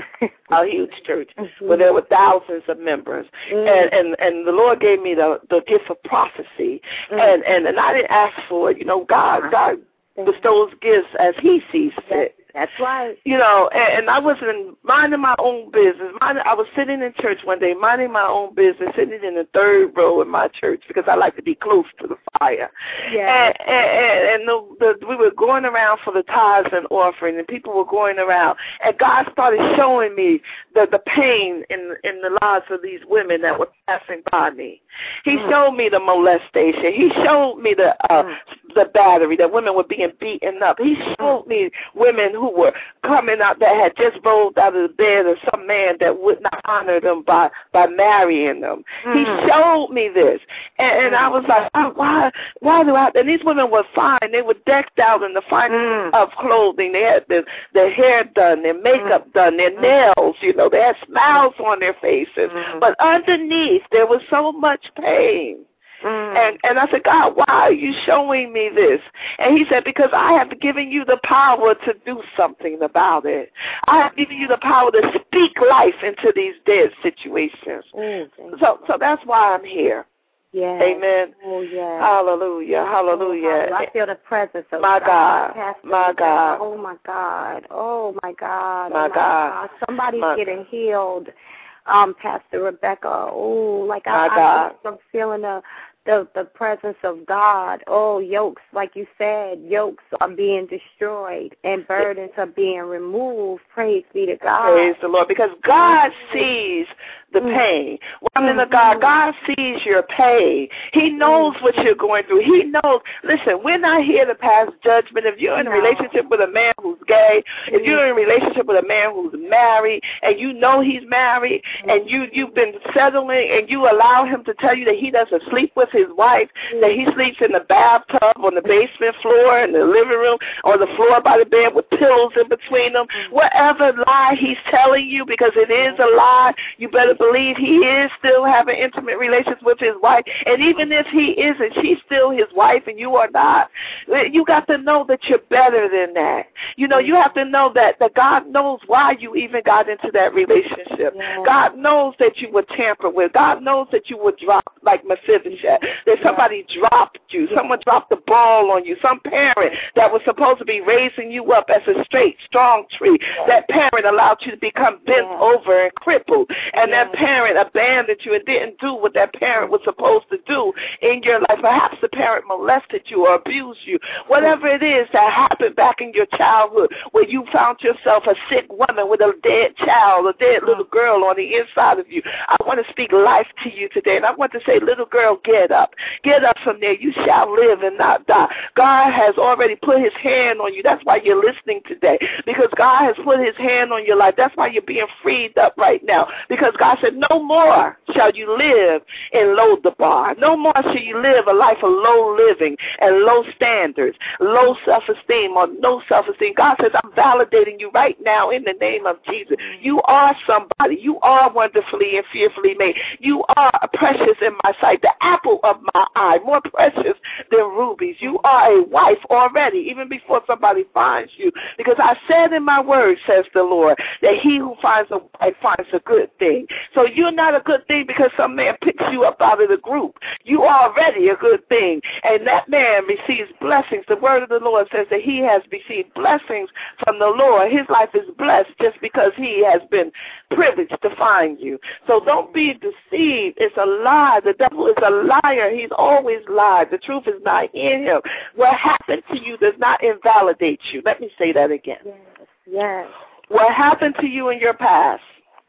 a huge church, where there were thousands of members. And the Lord gave me the gift of prophecy, and I didn't ask for it. You know, God bestows gifts as he sees fit. That's right. You know, and I wasn't minding my own business. I was sitting in church one day, minding my own business, sitting in the third row in my church because I like to be close to the fire. Yeah. And we were going around for the tithes and offering, and people were going around, and God started showing me the pain in the lives of these women that were passing by me. He showed me the molestation. He showed me the battery, that women were being beaten up. He showed me women who were coming out that had just rolled out of the bed of some man that would not honor them by marrying them. He showed me this, and I was like, oh, why do I? And these women were fine. They were decked out in the finest of clothing. They had their hair done, their makeup done, their nails. You know, they had smiles on their faces, but underneath there was so much pain. And I said, God, why are you showing me this? And he said, because I have given you the power to do something about it. I have given you the power to speak life into these dead situations. So that's why I'm here. Yeah. Amen. Oh, yeah. Hallelujah. Hallelujah. Oh, I feel the presence of my God. My God. Oh, my God. Oh, my God. My God. Somebody's getting healed, Pastor Rebecca. Oh, like I'm feeling the presence of God. Oh, yokes, like you said, yokes are being destroyed and burdens are being removed. Praise be to God. Praise the Lord, because God sees the pain. Woman of God, God sees your pain. He knows what you're going through. He knows. Listen, we're not here to pass judgment. If you're in a relationship with a man who's gay, if you're in a relationship with a man who's married, and you know he's married, and you've been settling, and you allow him to tell you that he doesn't sleep with his wife, that he sleeps in the bathtub, on the basement floor, in the living room, or the floor by the bed with pillows in between them, whatever lie he's telling you, because it is a lie, you better believe he is still having intimate relations with his wife. And even if he isn't, she's still his wife and you are not. You got to know that you're better than that. You know, you have to know that God knows why you even got into that relationship. God knows that you were tampered with. God knows that you were dropped like Mephibosheth, that somebody dropped you. Someone dropped the ball on you. Some parent that was supposed to be raising you up as a straight, strong tree, that parent allowed you to become bent over and crippled. And that parent abandoned you and didn't do what that parent was supposed to do in your life. Perhaps the parent molested you or abused you. Whatever it is that happened back in your childhood where you found yourself a sick woman with a dead child, a dead little girl on the inside of you, I want to speak life to you today. And I want to say, little girl, get up. Get up from there. You shall live and not die. God has already put his hand on you. That's why you're listening today, because God has put his hand on your life. That's why you're being freed up right now, because God said, no more shall you live in Lodabar. No more shall you live a life of low living and low standards, low self-esteem or no self-esteem. God says, I'm validating you right now in the name of Jesus. You are somebody. You are wonderfully and fearfully made. You are precious in my sight, the apple of my eye, more precious than rubies. You are a wife already, even before somebody finds you, because I said in my word, says the Lord, that he who finds a wife finds a good thing. So you're not a good thing because some man picks you up out of the group. You are already a good thing, and that man receives blessings. The word of the Lord says that he has received blessings from the Lord. His life is blessed just because he has been privileged to find you. So don't be deceived. It's a lie. The devil is a liar. He's always lied. The truth is not in him. What happened to you does not invalidate you. Let me say that again. Yes. What happened to you in your past,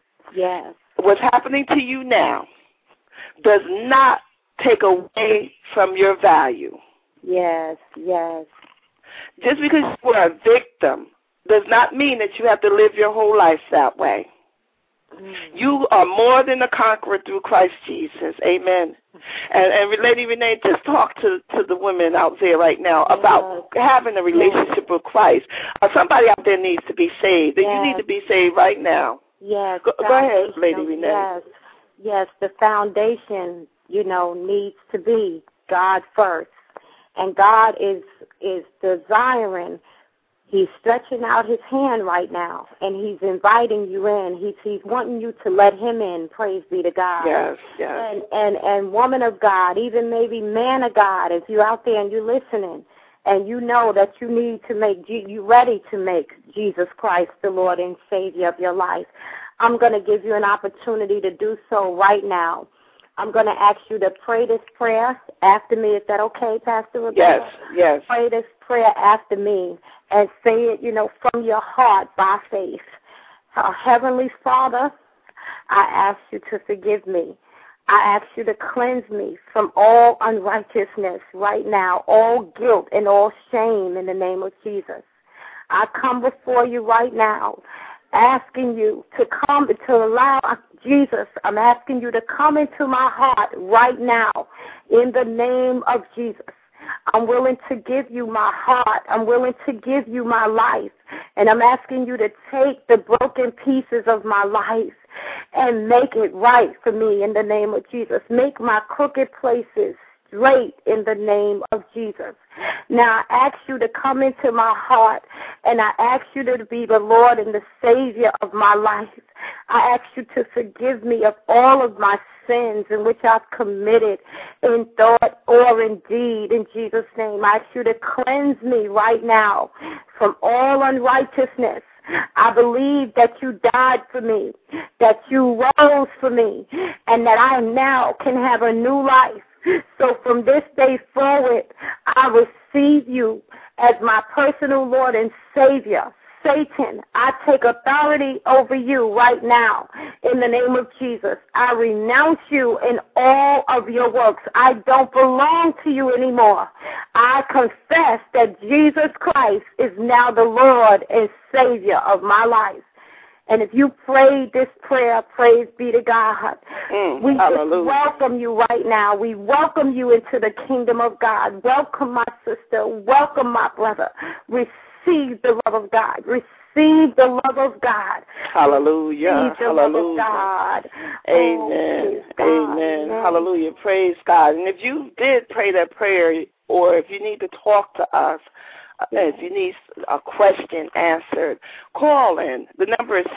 what's happening to you now, does not take away from your value. Yes. Just because you are a victim does not mean that you have to live your whole life that way. You are more than a conqueror through Christ Jesus. Amen. And Lady Renee, just talk to the women out there right now about having a relationship with Christ. Somebody out there needs to be saved, and you need to be saved right now. Yes. Go ahead, Lady Renee. Yes, the foundation, needs to be God first. And God is desiring. He's stretching out his hand right now, and he's inviting you in. He's wanting you to let him in. Praise be to God. Yes. And woman of God, even maybe man of God, if you're out there and you're listening, and you know that you need to you ready to make Jesus Christ the Lord and Savior of your life, I'm going to give you an opportunity to do so right now. I'm going to ask you to pray this prayer after me. Is that okay, Pastor Rebecca? Yes. Pray this prayer after me and say it, from your heart by faith. Heavenly Father, I ask you to forgive me. I ask you to cleanse me from all unrighteousness right now, all guilt and all shame in the name of Jesus. I come before you right now asking you to come, to allow Jesus, I'm asking you to come into my heart right now in the name of Jesus. I'm willing to give you my heart. I'm willing to give you my life. And I'm asking you to take the broken pieces of my life and make it right for me in the name of Jesus. Make my crooked places straight in the name of Jesus. Now I ask you to come into my heart, and I ask you to be the Lord and the Savior of my life. I ask you to forgive me of all of my sins in which I've committed in thought or in deed. In Jesus' name, I ask you to cleanse me right now from all unrighteousness. I believe that you died for me, that you rose for me, and that I now can have a new life. So from this day forward, I receive you as my personal Lord and Savior. Satan, I take authority over you right now in the name of Jesus. I renounce you in all of your works. I don't belong to you anymore. I confess that Jesus Christ is now the Lord and Savior of my life. And if you prayed this prayer, praise be to God. We just welcome you right now. We welcome you into the kingdom of God. Welcome my sister. Welcome my brother. Receive the love of God. Receive the love of God. Hallelujah. Receive the love of God. Amen. Amen. Hallelujah. Praise God. And if you did pray that prayer, or if you need to talk to us, if you need a question answered, call in. The number is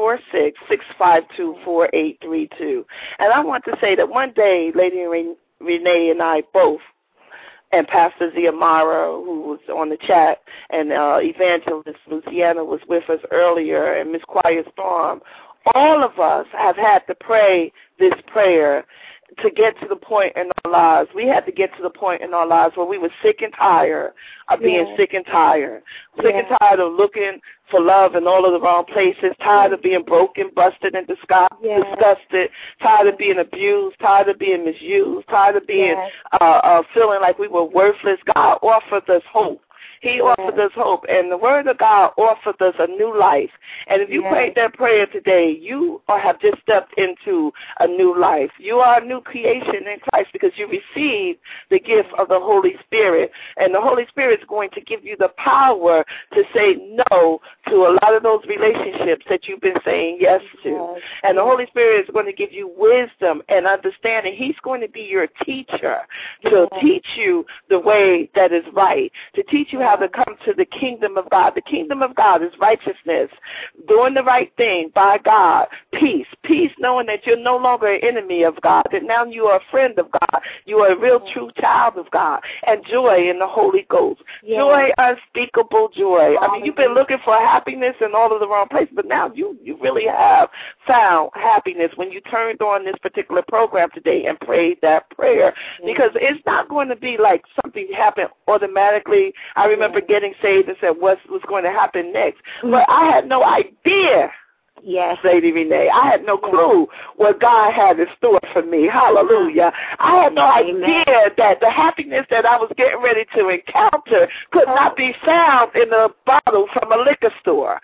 646-652-4832. And I want to say that one day, Lady Renee and I both, and Pastor Ziamara, who was on the chat, and Evangelist Luciana was with us earlier, and Miss Quiet Storm, all of us have had to pray this prayer to get to the point in our lives. We had to get to the point in our lives where we were sick and tired of being sick and tired. Sick and tired of looking for love in all of the wrong places, tired of being broken, busted, and disgusted, tired of being abused, tired of being misused, tired of being feeling like we were worthless. God offered us hope. He offered us hope, and the Word of God offered us a new life. And if you prayed that prayer today, you have just stepped into a new life. You are a new creation in Christ because you received the gift of the Holy Spirit, and the Holy Spirit is going to give you the power to say no to a lot of those relationships that you've been saying yes to. And the Holy Spirit is going to give you wisdom and understanding. He's going to be your teacher to teach you the way that is right, to teach you how to come to the kingdom of God. The kingdom of God is righteousness, doing the right thing by God, peace knowing that you're no longer an enemy of God, that now you are a friend of God, you are a real true child of God, and joy in the Holy Ghost. Joy, unspeakable joy. I mean, you've been looking for happiness in all of the wrong places, but now you really have found happiness when you turned on this particular program today and prayed that prayer, because it's not going to be like something happened automatically. I remember getting saved and said, what's going to happen next? But I had no idea. Yes, Lady Renee, I had no clue what God had in store for me. Hallelujah. I had no idea that the happiness that I was getting ready to encounter could not be found in a bottle from a liquor store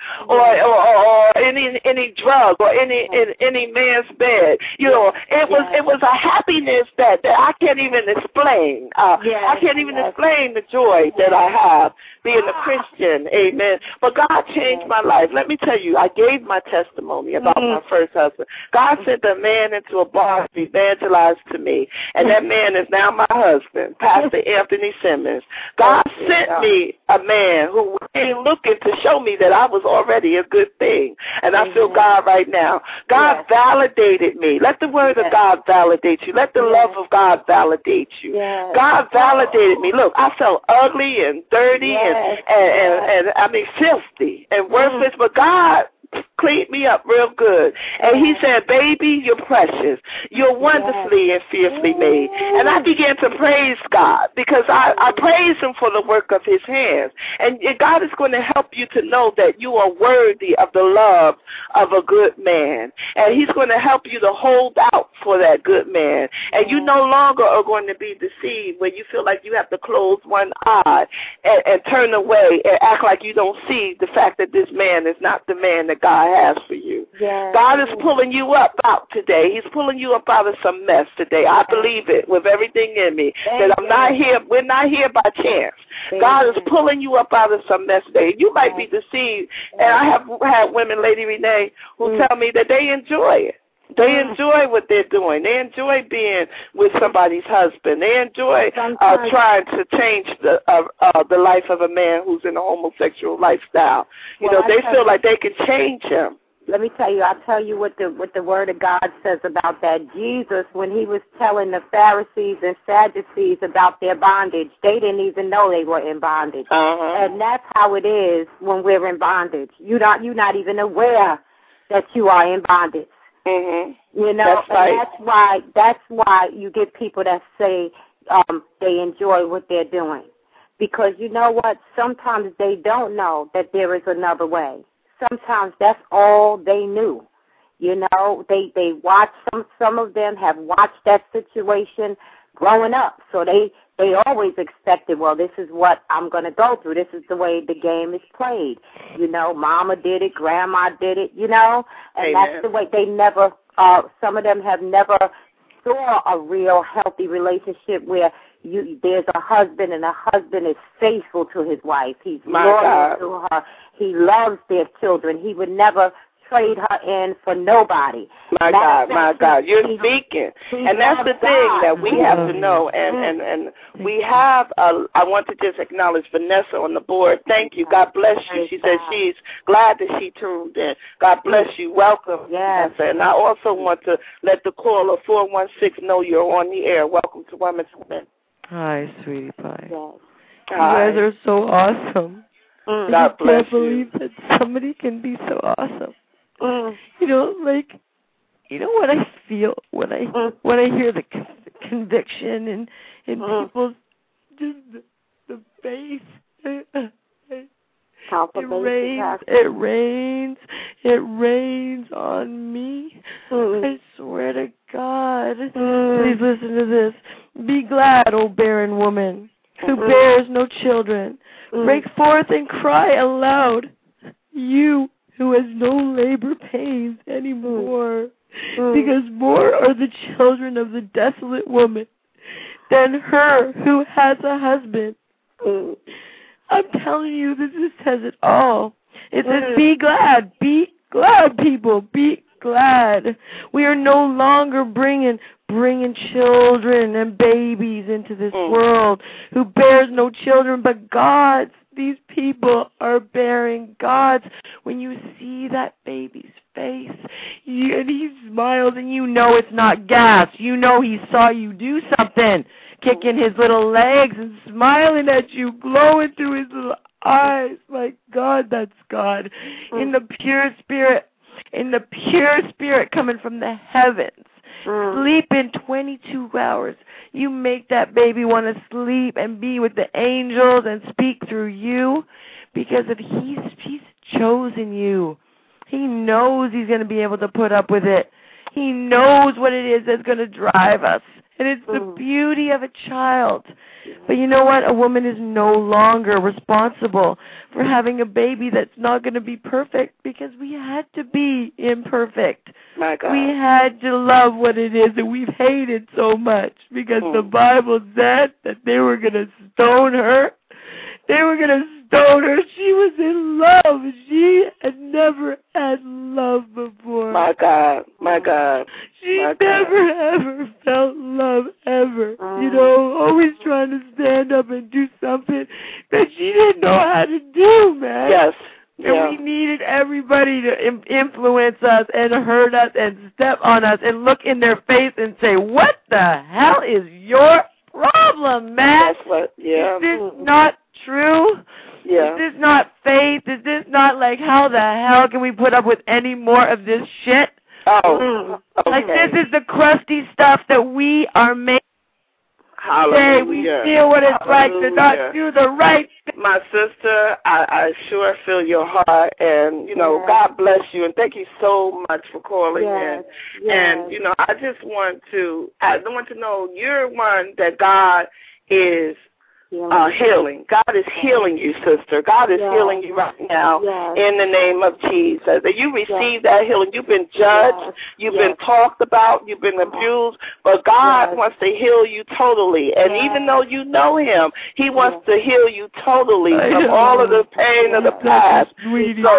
or any drug or any man's bed. You know, it was a happiness that I can't even explain. I can't even explain the joy that I have being a Christian. Amen. But God changed my life. Let me tell you, I gave my testimony. testimony about my first husband. God sent a man into a bar to evangelize to me, and that man is now my husband, Pastor Anthony Simmons. God sent me a man who came looking to show me that I was already a good thing, and I feel God right now. God validated me. Let the word of God validate you. Let the love of God validate you. God validated me. Look, I felt ugly and dirty and I mean filthy and worthless, but God cleaned me up real good. And he said, baby, you're precious. You're wonderfully and fearfully made. And I began to praise God because I praise him for the work of his hands. And God is going to help you to know that you are worthy of the love of a good man. And he's going to help you to hold out for that good man. And you no longer are going to be deceived where you feel like you have to close one eye and turn away and act like you don't see the fact that this man is not the man that God has for you. God is pulling you up out today. He's pulling you up out of some mess today. I believe it with everything in me. That I'm not here. We're not here by chance. God is pulling you up out of some mess today. You might be deceived. And I have had women, Lady Renee, who tell me that they enjoy it. They enjoy what they're doing. They enjoy being with somebody's husband. They enjoy trying to change the life of a man who's in a homosexual lifestyle. You know, they feel like they can change him. Let me tell you, I'll tell you what the Word of God says about that. Jesus, when he was telling the Pharisees and Sadducees about their bondage, they didn't even know they were in bondage. And that's how it is when we're in bondage. You're not even aware that you are in bondage. You know, and that's why you get people that say they enjoy what they're doing. Because you know what? Sometimes they don't know that there is another way. Sometimes that's all they knew. You know, they watch, some of them have watched that situation growing up. So they always expected, well, this is what I'm going to go through. This is the way the game is played. You know, mama did it, grandma did it, you know, and that's the way they never, some of them have never saw a real healthy relationship where there's a husband and a husband is faithful to his wife. He's loyal to her. He loves their children. He would never trade her in for nobody. My God, you're speaking. And that's the thing that we have to know. And we have, I want to just acknowledge Vanessa on the board. Thank you. God bless you. She said she's glad that she tuned in. God bless you. Welcome, Vanessa. And I also want to let the caller 416 know you're on the air. Welcome to Women's Men. Hi, sweetie pie. You guys are so awesome. God bless you. I can't believe that somebody can be so awesome. You know, like, you know what I feel when I hear the conviction and people's just the face. It rains on me. I swear to God. Please listen to this. Be glad, O barren woman, who bears no children. Break forth and cry aloud, you who has no labor pains anymore, because more are the children of the desolate woman than her who has a husband. I'm telling you, this says it all. It says, be glad, people, be glad. We are no longer bringing children and babies into this world who bears no children but God's. These people are bearing God's. When you see that baby's face and he smiles and you know it's not gas. You know he saw you do something, kicking his little legs and smiling at you, glowing through his little eyes. My God, that's God. In the pure spirit coming from the heavens. Sleep in 22 hours. You make that baby want to sleep and be with the angels and speak through you because if he's chosen you. He knows he's going to be able to put up with it. He knows what it is that's going to drive us. And it's the beauty of a child. But you know what? A woman is no longer responsible for having a baby that's not going to be perfect because we had to be imperfect. My God. We had to love what it is that we've hated so much because the Bible said that they were going to stone her. They were going to told her she was in love. She had never had love before. My God. My God. She My never, ever felt love, ever. You know, always trying to stand up and do something that she didn't know how to do, man. Yes. And we needed everybody to influence us and hurt us and step on us and look in their face and say, what the hell is your problem, man? That's what, yeah. Is this not true? Yeah. Is this not faith? Is this not like, how the hell can we put up with any more of this shit? Oh, okay. Like, this is the crusty stuff that we are making. Hallelujah. We feel what it's like to not do the right thing. My sister, I sure feel your heart, and, you know, God bless you, and thank you so much for calling in. And, you know, I want to know you're one that God is healing. God is healing you, sister. God is healing you right now in the name of Jesus. That you receive that healing. You've been judged. You've been talked about. You've been abused. But God wants to heal you totally. And even though you know Him, He wants to heal you totally from all of the pain of the past. So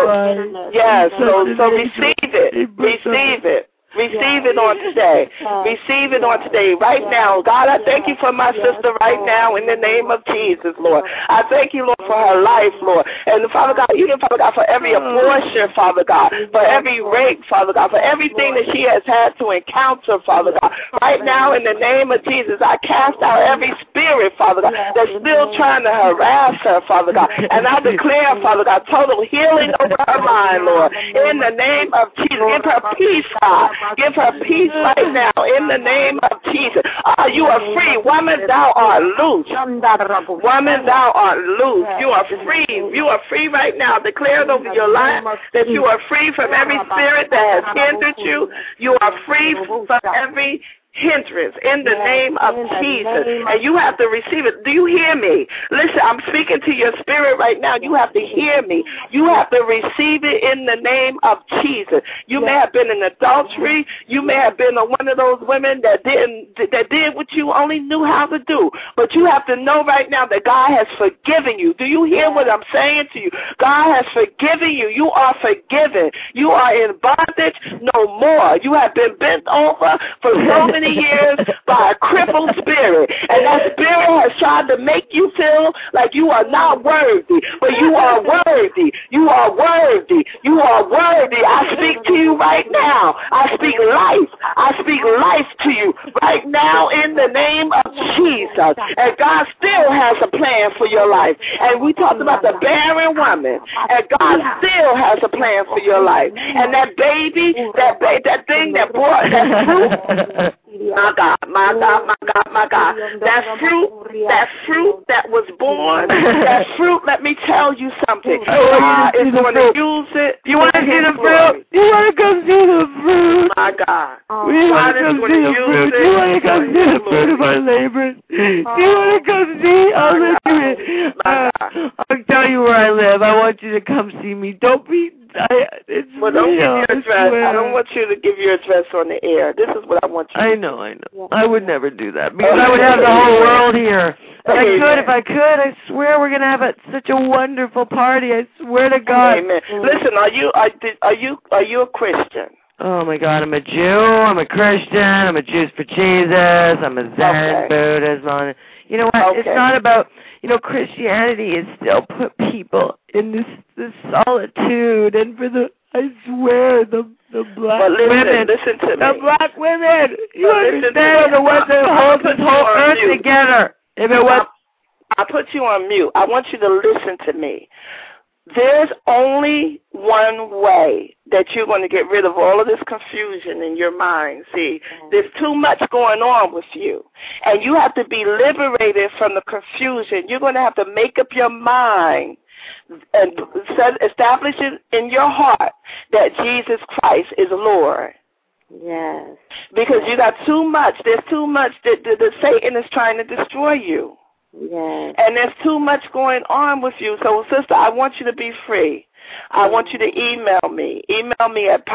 receive it. Receive it. Receive it on today. Receive it on today, right now. God, I thank you for my sister right now in the name of Jesus, Lord. I thank you, Lord, for her life, Lord. And, Father God, even, Father God, for every abortion, Father God, for every rape, Father God, for everything that she has had to encounter, Father God. Right now, in the name of Jesus, I cast out every spirit, Father God, that's still trying to harass her, Father God. And I declare, Father God, total healing over her mind, Lord. In the name of Jesus, give her peace, God. Give her peace right now in the name of Jesus. You are free. Woman, thou art loose. Woman, thou art loose. You are free. You are free right now. Declare it over your life that you are free from every spirit that has hindered you. You are free from every hindrance in the name of Jesus. And you have to receive it. Do you hear me? Listen, I'm speaking to your spirit right now. You have to hear me. You have to receive it in the name of Jesus. You may have been in adultery. You may have been one of those women that did what you only knew how to do. But you have to know right now that God has forgiven you. Do you hear what I'm saying to you? God has forgiven you. You are forgiven. You are in bondage no more. You have been bent over for so many years by a crippled spirit, and that spirit has tried to make you feel like you are not worthy, but you are worthy. You are worthy. You are worthy. I speak to you right now. I speak life. I speak life to you right now in the name of Jesus. And God still has a plan for your life. And we talked about the barren woman, and God still has a plan for your life. And that baby, that thing that brought that fruit. My God, my God, my God, my God. That fruit that was born, that fruit, let me tell you something. God is going to use it. You want to see the fruit? You want to come see the fruit? My God. We want to come see the fruit. You want to come see the fruit of our labors? You want to come see? I'll let you in. I'll tell you where I live. I want you to come see me. Don't be... don't give your address. I don't want you to give your address on the air. This is what I want you to do. I know. I would never do that because I would have the whole world here. But if I could, I swear we're gonna have such a wonderful party. I swear to God. Amen. Listen, are you a Christian? Oh my God, I'm a Jew. I'm a Christian. I'm a Jews for Jesus. I'm a Zen Buddhist. You know what? It's not about. Christianity is still put people in this solitude, and I swear, the black women, listen to me. The black women, you understand, the ones that hold this whole earth together. I put you on mute. I want you to listen to me. There's only one way that you're going to get rid of all of this confusion in your mind. See, there's too much going on with you, and you have to be liberated from the confusion. You're going to have to make up your mind and establish it in your heart that Jesus Christ is Lord. Yes. Because you got too much. There's too much that Satan is trying to destroy you. Yes. And there's too much going on with you. So, sister, I want you to be free. I want you to email me. Email me at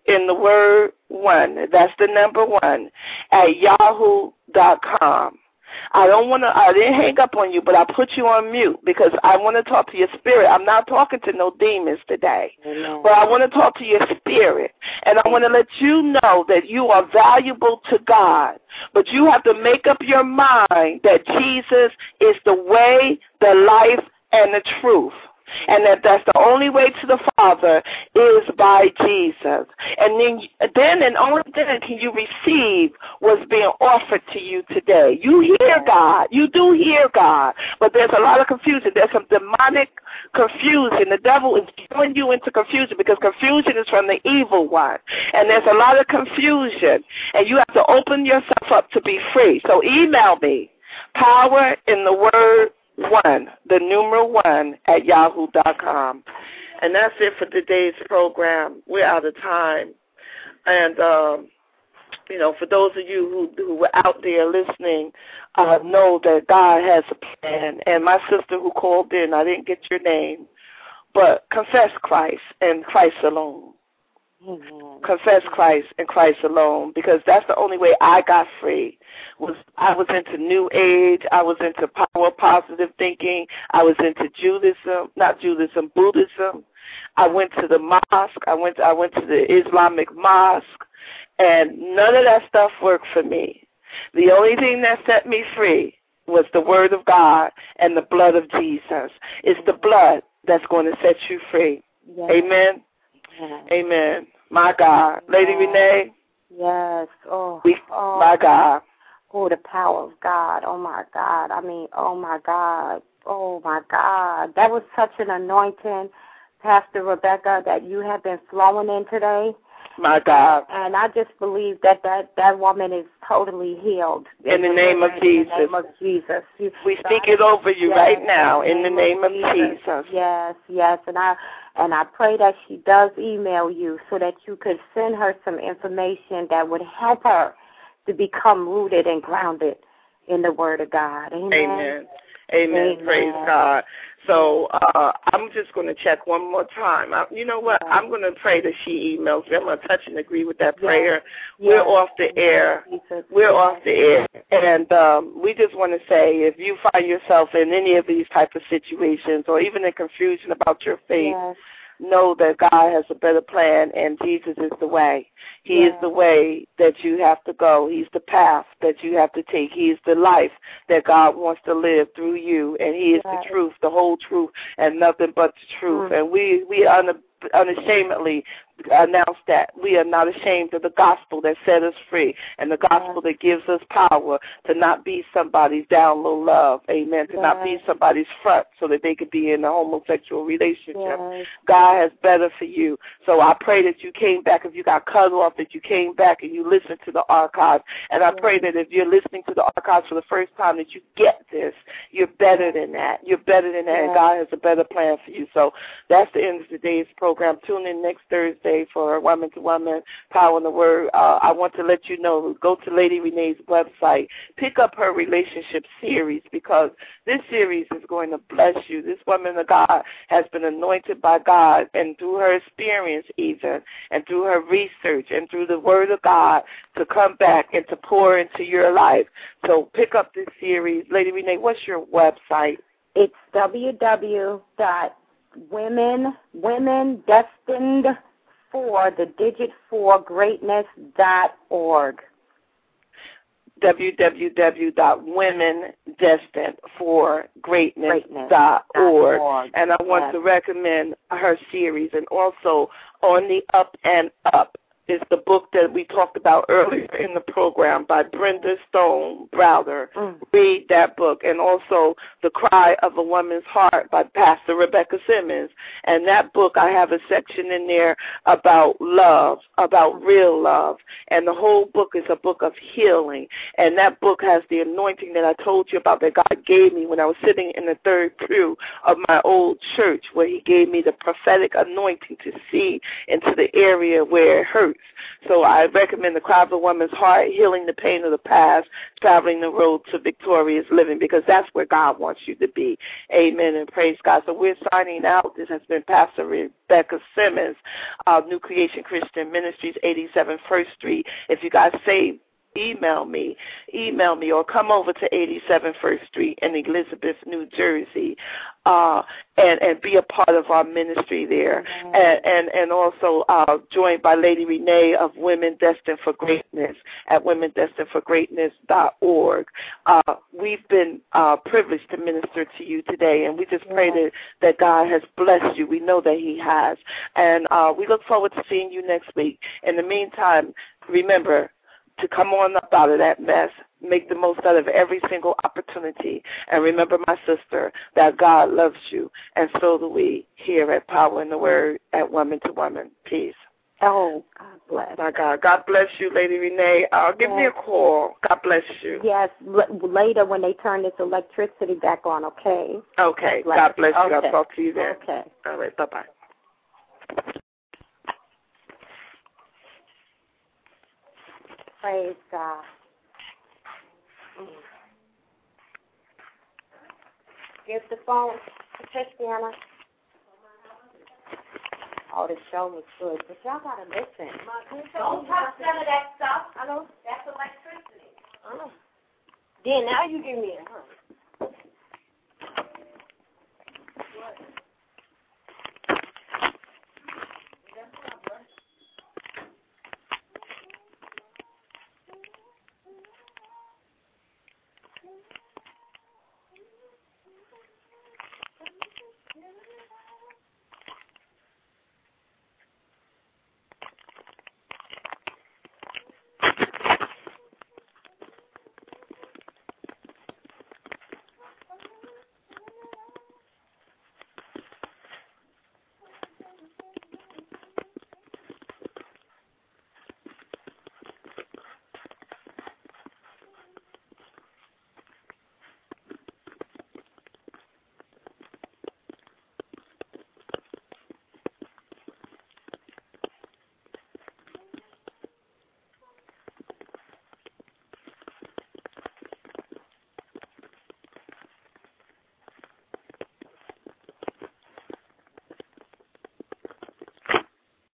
power1, that's the number 1, at yahoo.com. I didn't hang up on you, but I put you on mute because I want to talk to your spirit. I'm not talking to no demons today, but I want to talk to your spirit. And I want to let you know that you are valuable to God, but you have to make up your mind that Jesus is the way, the life, and the truth. And that's the only way to the Father is by Jesus. And then and only then can you receive what's being offered to you today. You hear God. You do hear God. But there's a lot of confusion. There's some demonic confusion. The devil is throwing you into confusion because confusion is from the evil one. And there's a lot of confusion. And you have to open yourself up to be free. So email me, power in the word 1, the numeral 1 at yahoo.com. And that's it for today's program. We're out of time. And, for those of you who were out there listening, know that God has a plan. And my sister who called in, I didn't get your name, but confess Christ and Christ alone. Mm-hmm. Confess Christ and Christ alone, because that's the only way I got free. I was into New Age. I was into power positive thinking. I was into Buddhism. I went to the mosque. I went to the Islamic mosque, and none of that stuff worked for me. The only thing that set me free was the Word of God and the blood of Jesus. It's the blood that's going to set you free. Yes. Amen. Yes. Amen. My God. Yes. Lady Renee? Yes. My God. Oh, the power of God. Oh, my God. Oh, my God. Oh, my God. That was such an anointing, Pastor Rebecca, that you have been flowing in today. My God. And I just believe that woman is totally healed. In the name of Jesus. In the name of Jesus. We speak it over you right now in the name of Jesus. Yes, yes. And I pray that she does email you so that you could send her some information that would help her to become rooted and grounded in the Word of God. Amen. Amen. Amen. Praise God. So I'm just going to check one more time. You know what? I'm going to pray that she emails me. I'm going to touch and agree with that prayer. We're off the air. We're off the air. And we just want to say, if you find yourself in any of these type of situations or even in confusion about your faith, know that God has a better plan, and Jesus is the way. He is the way that you have to go. He's the path that you have to take. He is the life that God wants to live through you, and He is the truth, the whole truth, and nothing but the truth. And we unashamedly announce that we are not ashamed of the gospel that set us free and the gospel that gives us power to not be somebody's down low love, amen, to not be somebody's front so that they could be in a homosexual relationship. God has better for you. So I pray that you came back, if you got cut off, that you came back and you listened to the archive. And I pray that if you're listening to the archives for the first time, that you get this. You're better than that. You're better than that, and God has a better plan for you. So that's the end of today's program. Tune in next Thursday for Woman to Woman, Power in the Word. I want to let you know, go to Lady Renee's website, pick up her relationship series, because this series is going to bless you. This woman of God has been anointed by God, and through her experience even, and through her research, and through the Word of God, to come back and to pour into your life. So pick up this series. Lady Renee, what's your website? It's www.womendestined4greatness.org. www.womendestined4greatness.org. And I want to recommend her series. And also, On the Up and Up is the book that we talked about earlier in the program by Brenda Stone Browder. Read that book. And also The Cry of a Woman's Heart by Pastor Rebecca Simmons. And that book, I have a section in there about love, about real love. And the whole book is a book of healing. And that book has the anointing that I told you about that God gave me when I was sitting in the third pew of my old church, where He gave me the prophetic anointing to see into the area where it hurts. So I recommend The Cry of a Woman's Heart, Healing the Pain of the Past, Traveling the Road to Victorious Living, because that's where God wants you to be. Amen and praise God. So we're signing out. This has been Pastor Rebecca Simmons of New Creation Christian Ministries, 87 First Street. If you got saved email me or come over to 87 First Street in Elizabeth, New Jersey, and be a part of our ministry there. And also joined by Lady Renee of Women Destined for Greatness at womendestinedforgreatness.org. We've been privileged to minister to you today, and we just pray that God has blessed you. We know that he has. And we look forward to seeing you next week. In the meantime, remember to come on up out of that mess. Make the most out of every single opportunity. And remember, my sister, that God loves you, and so do we here at Power in the Word at Woman to Woman. Peace. Oh, God bless. My God. God bless you, Lady Renee. Give me a call. God bless you. Yes, later when they turn this electricity back on, okay? Okay. God bless you. Okay. I'll talk to you then. Okay. All right. Bye-bye. Praise God. Give the phone to Christiana. Oh, the show was good, but y'all gotta listen. Don't touch none of that stuff. I know. That's electricity. I know. Then now you give me a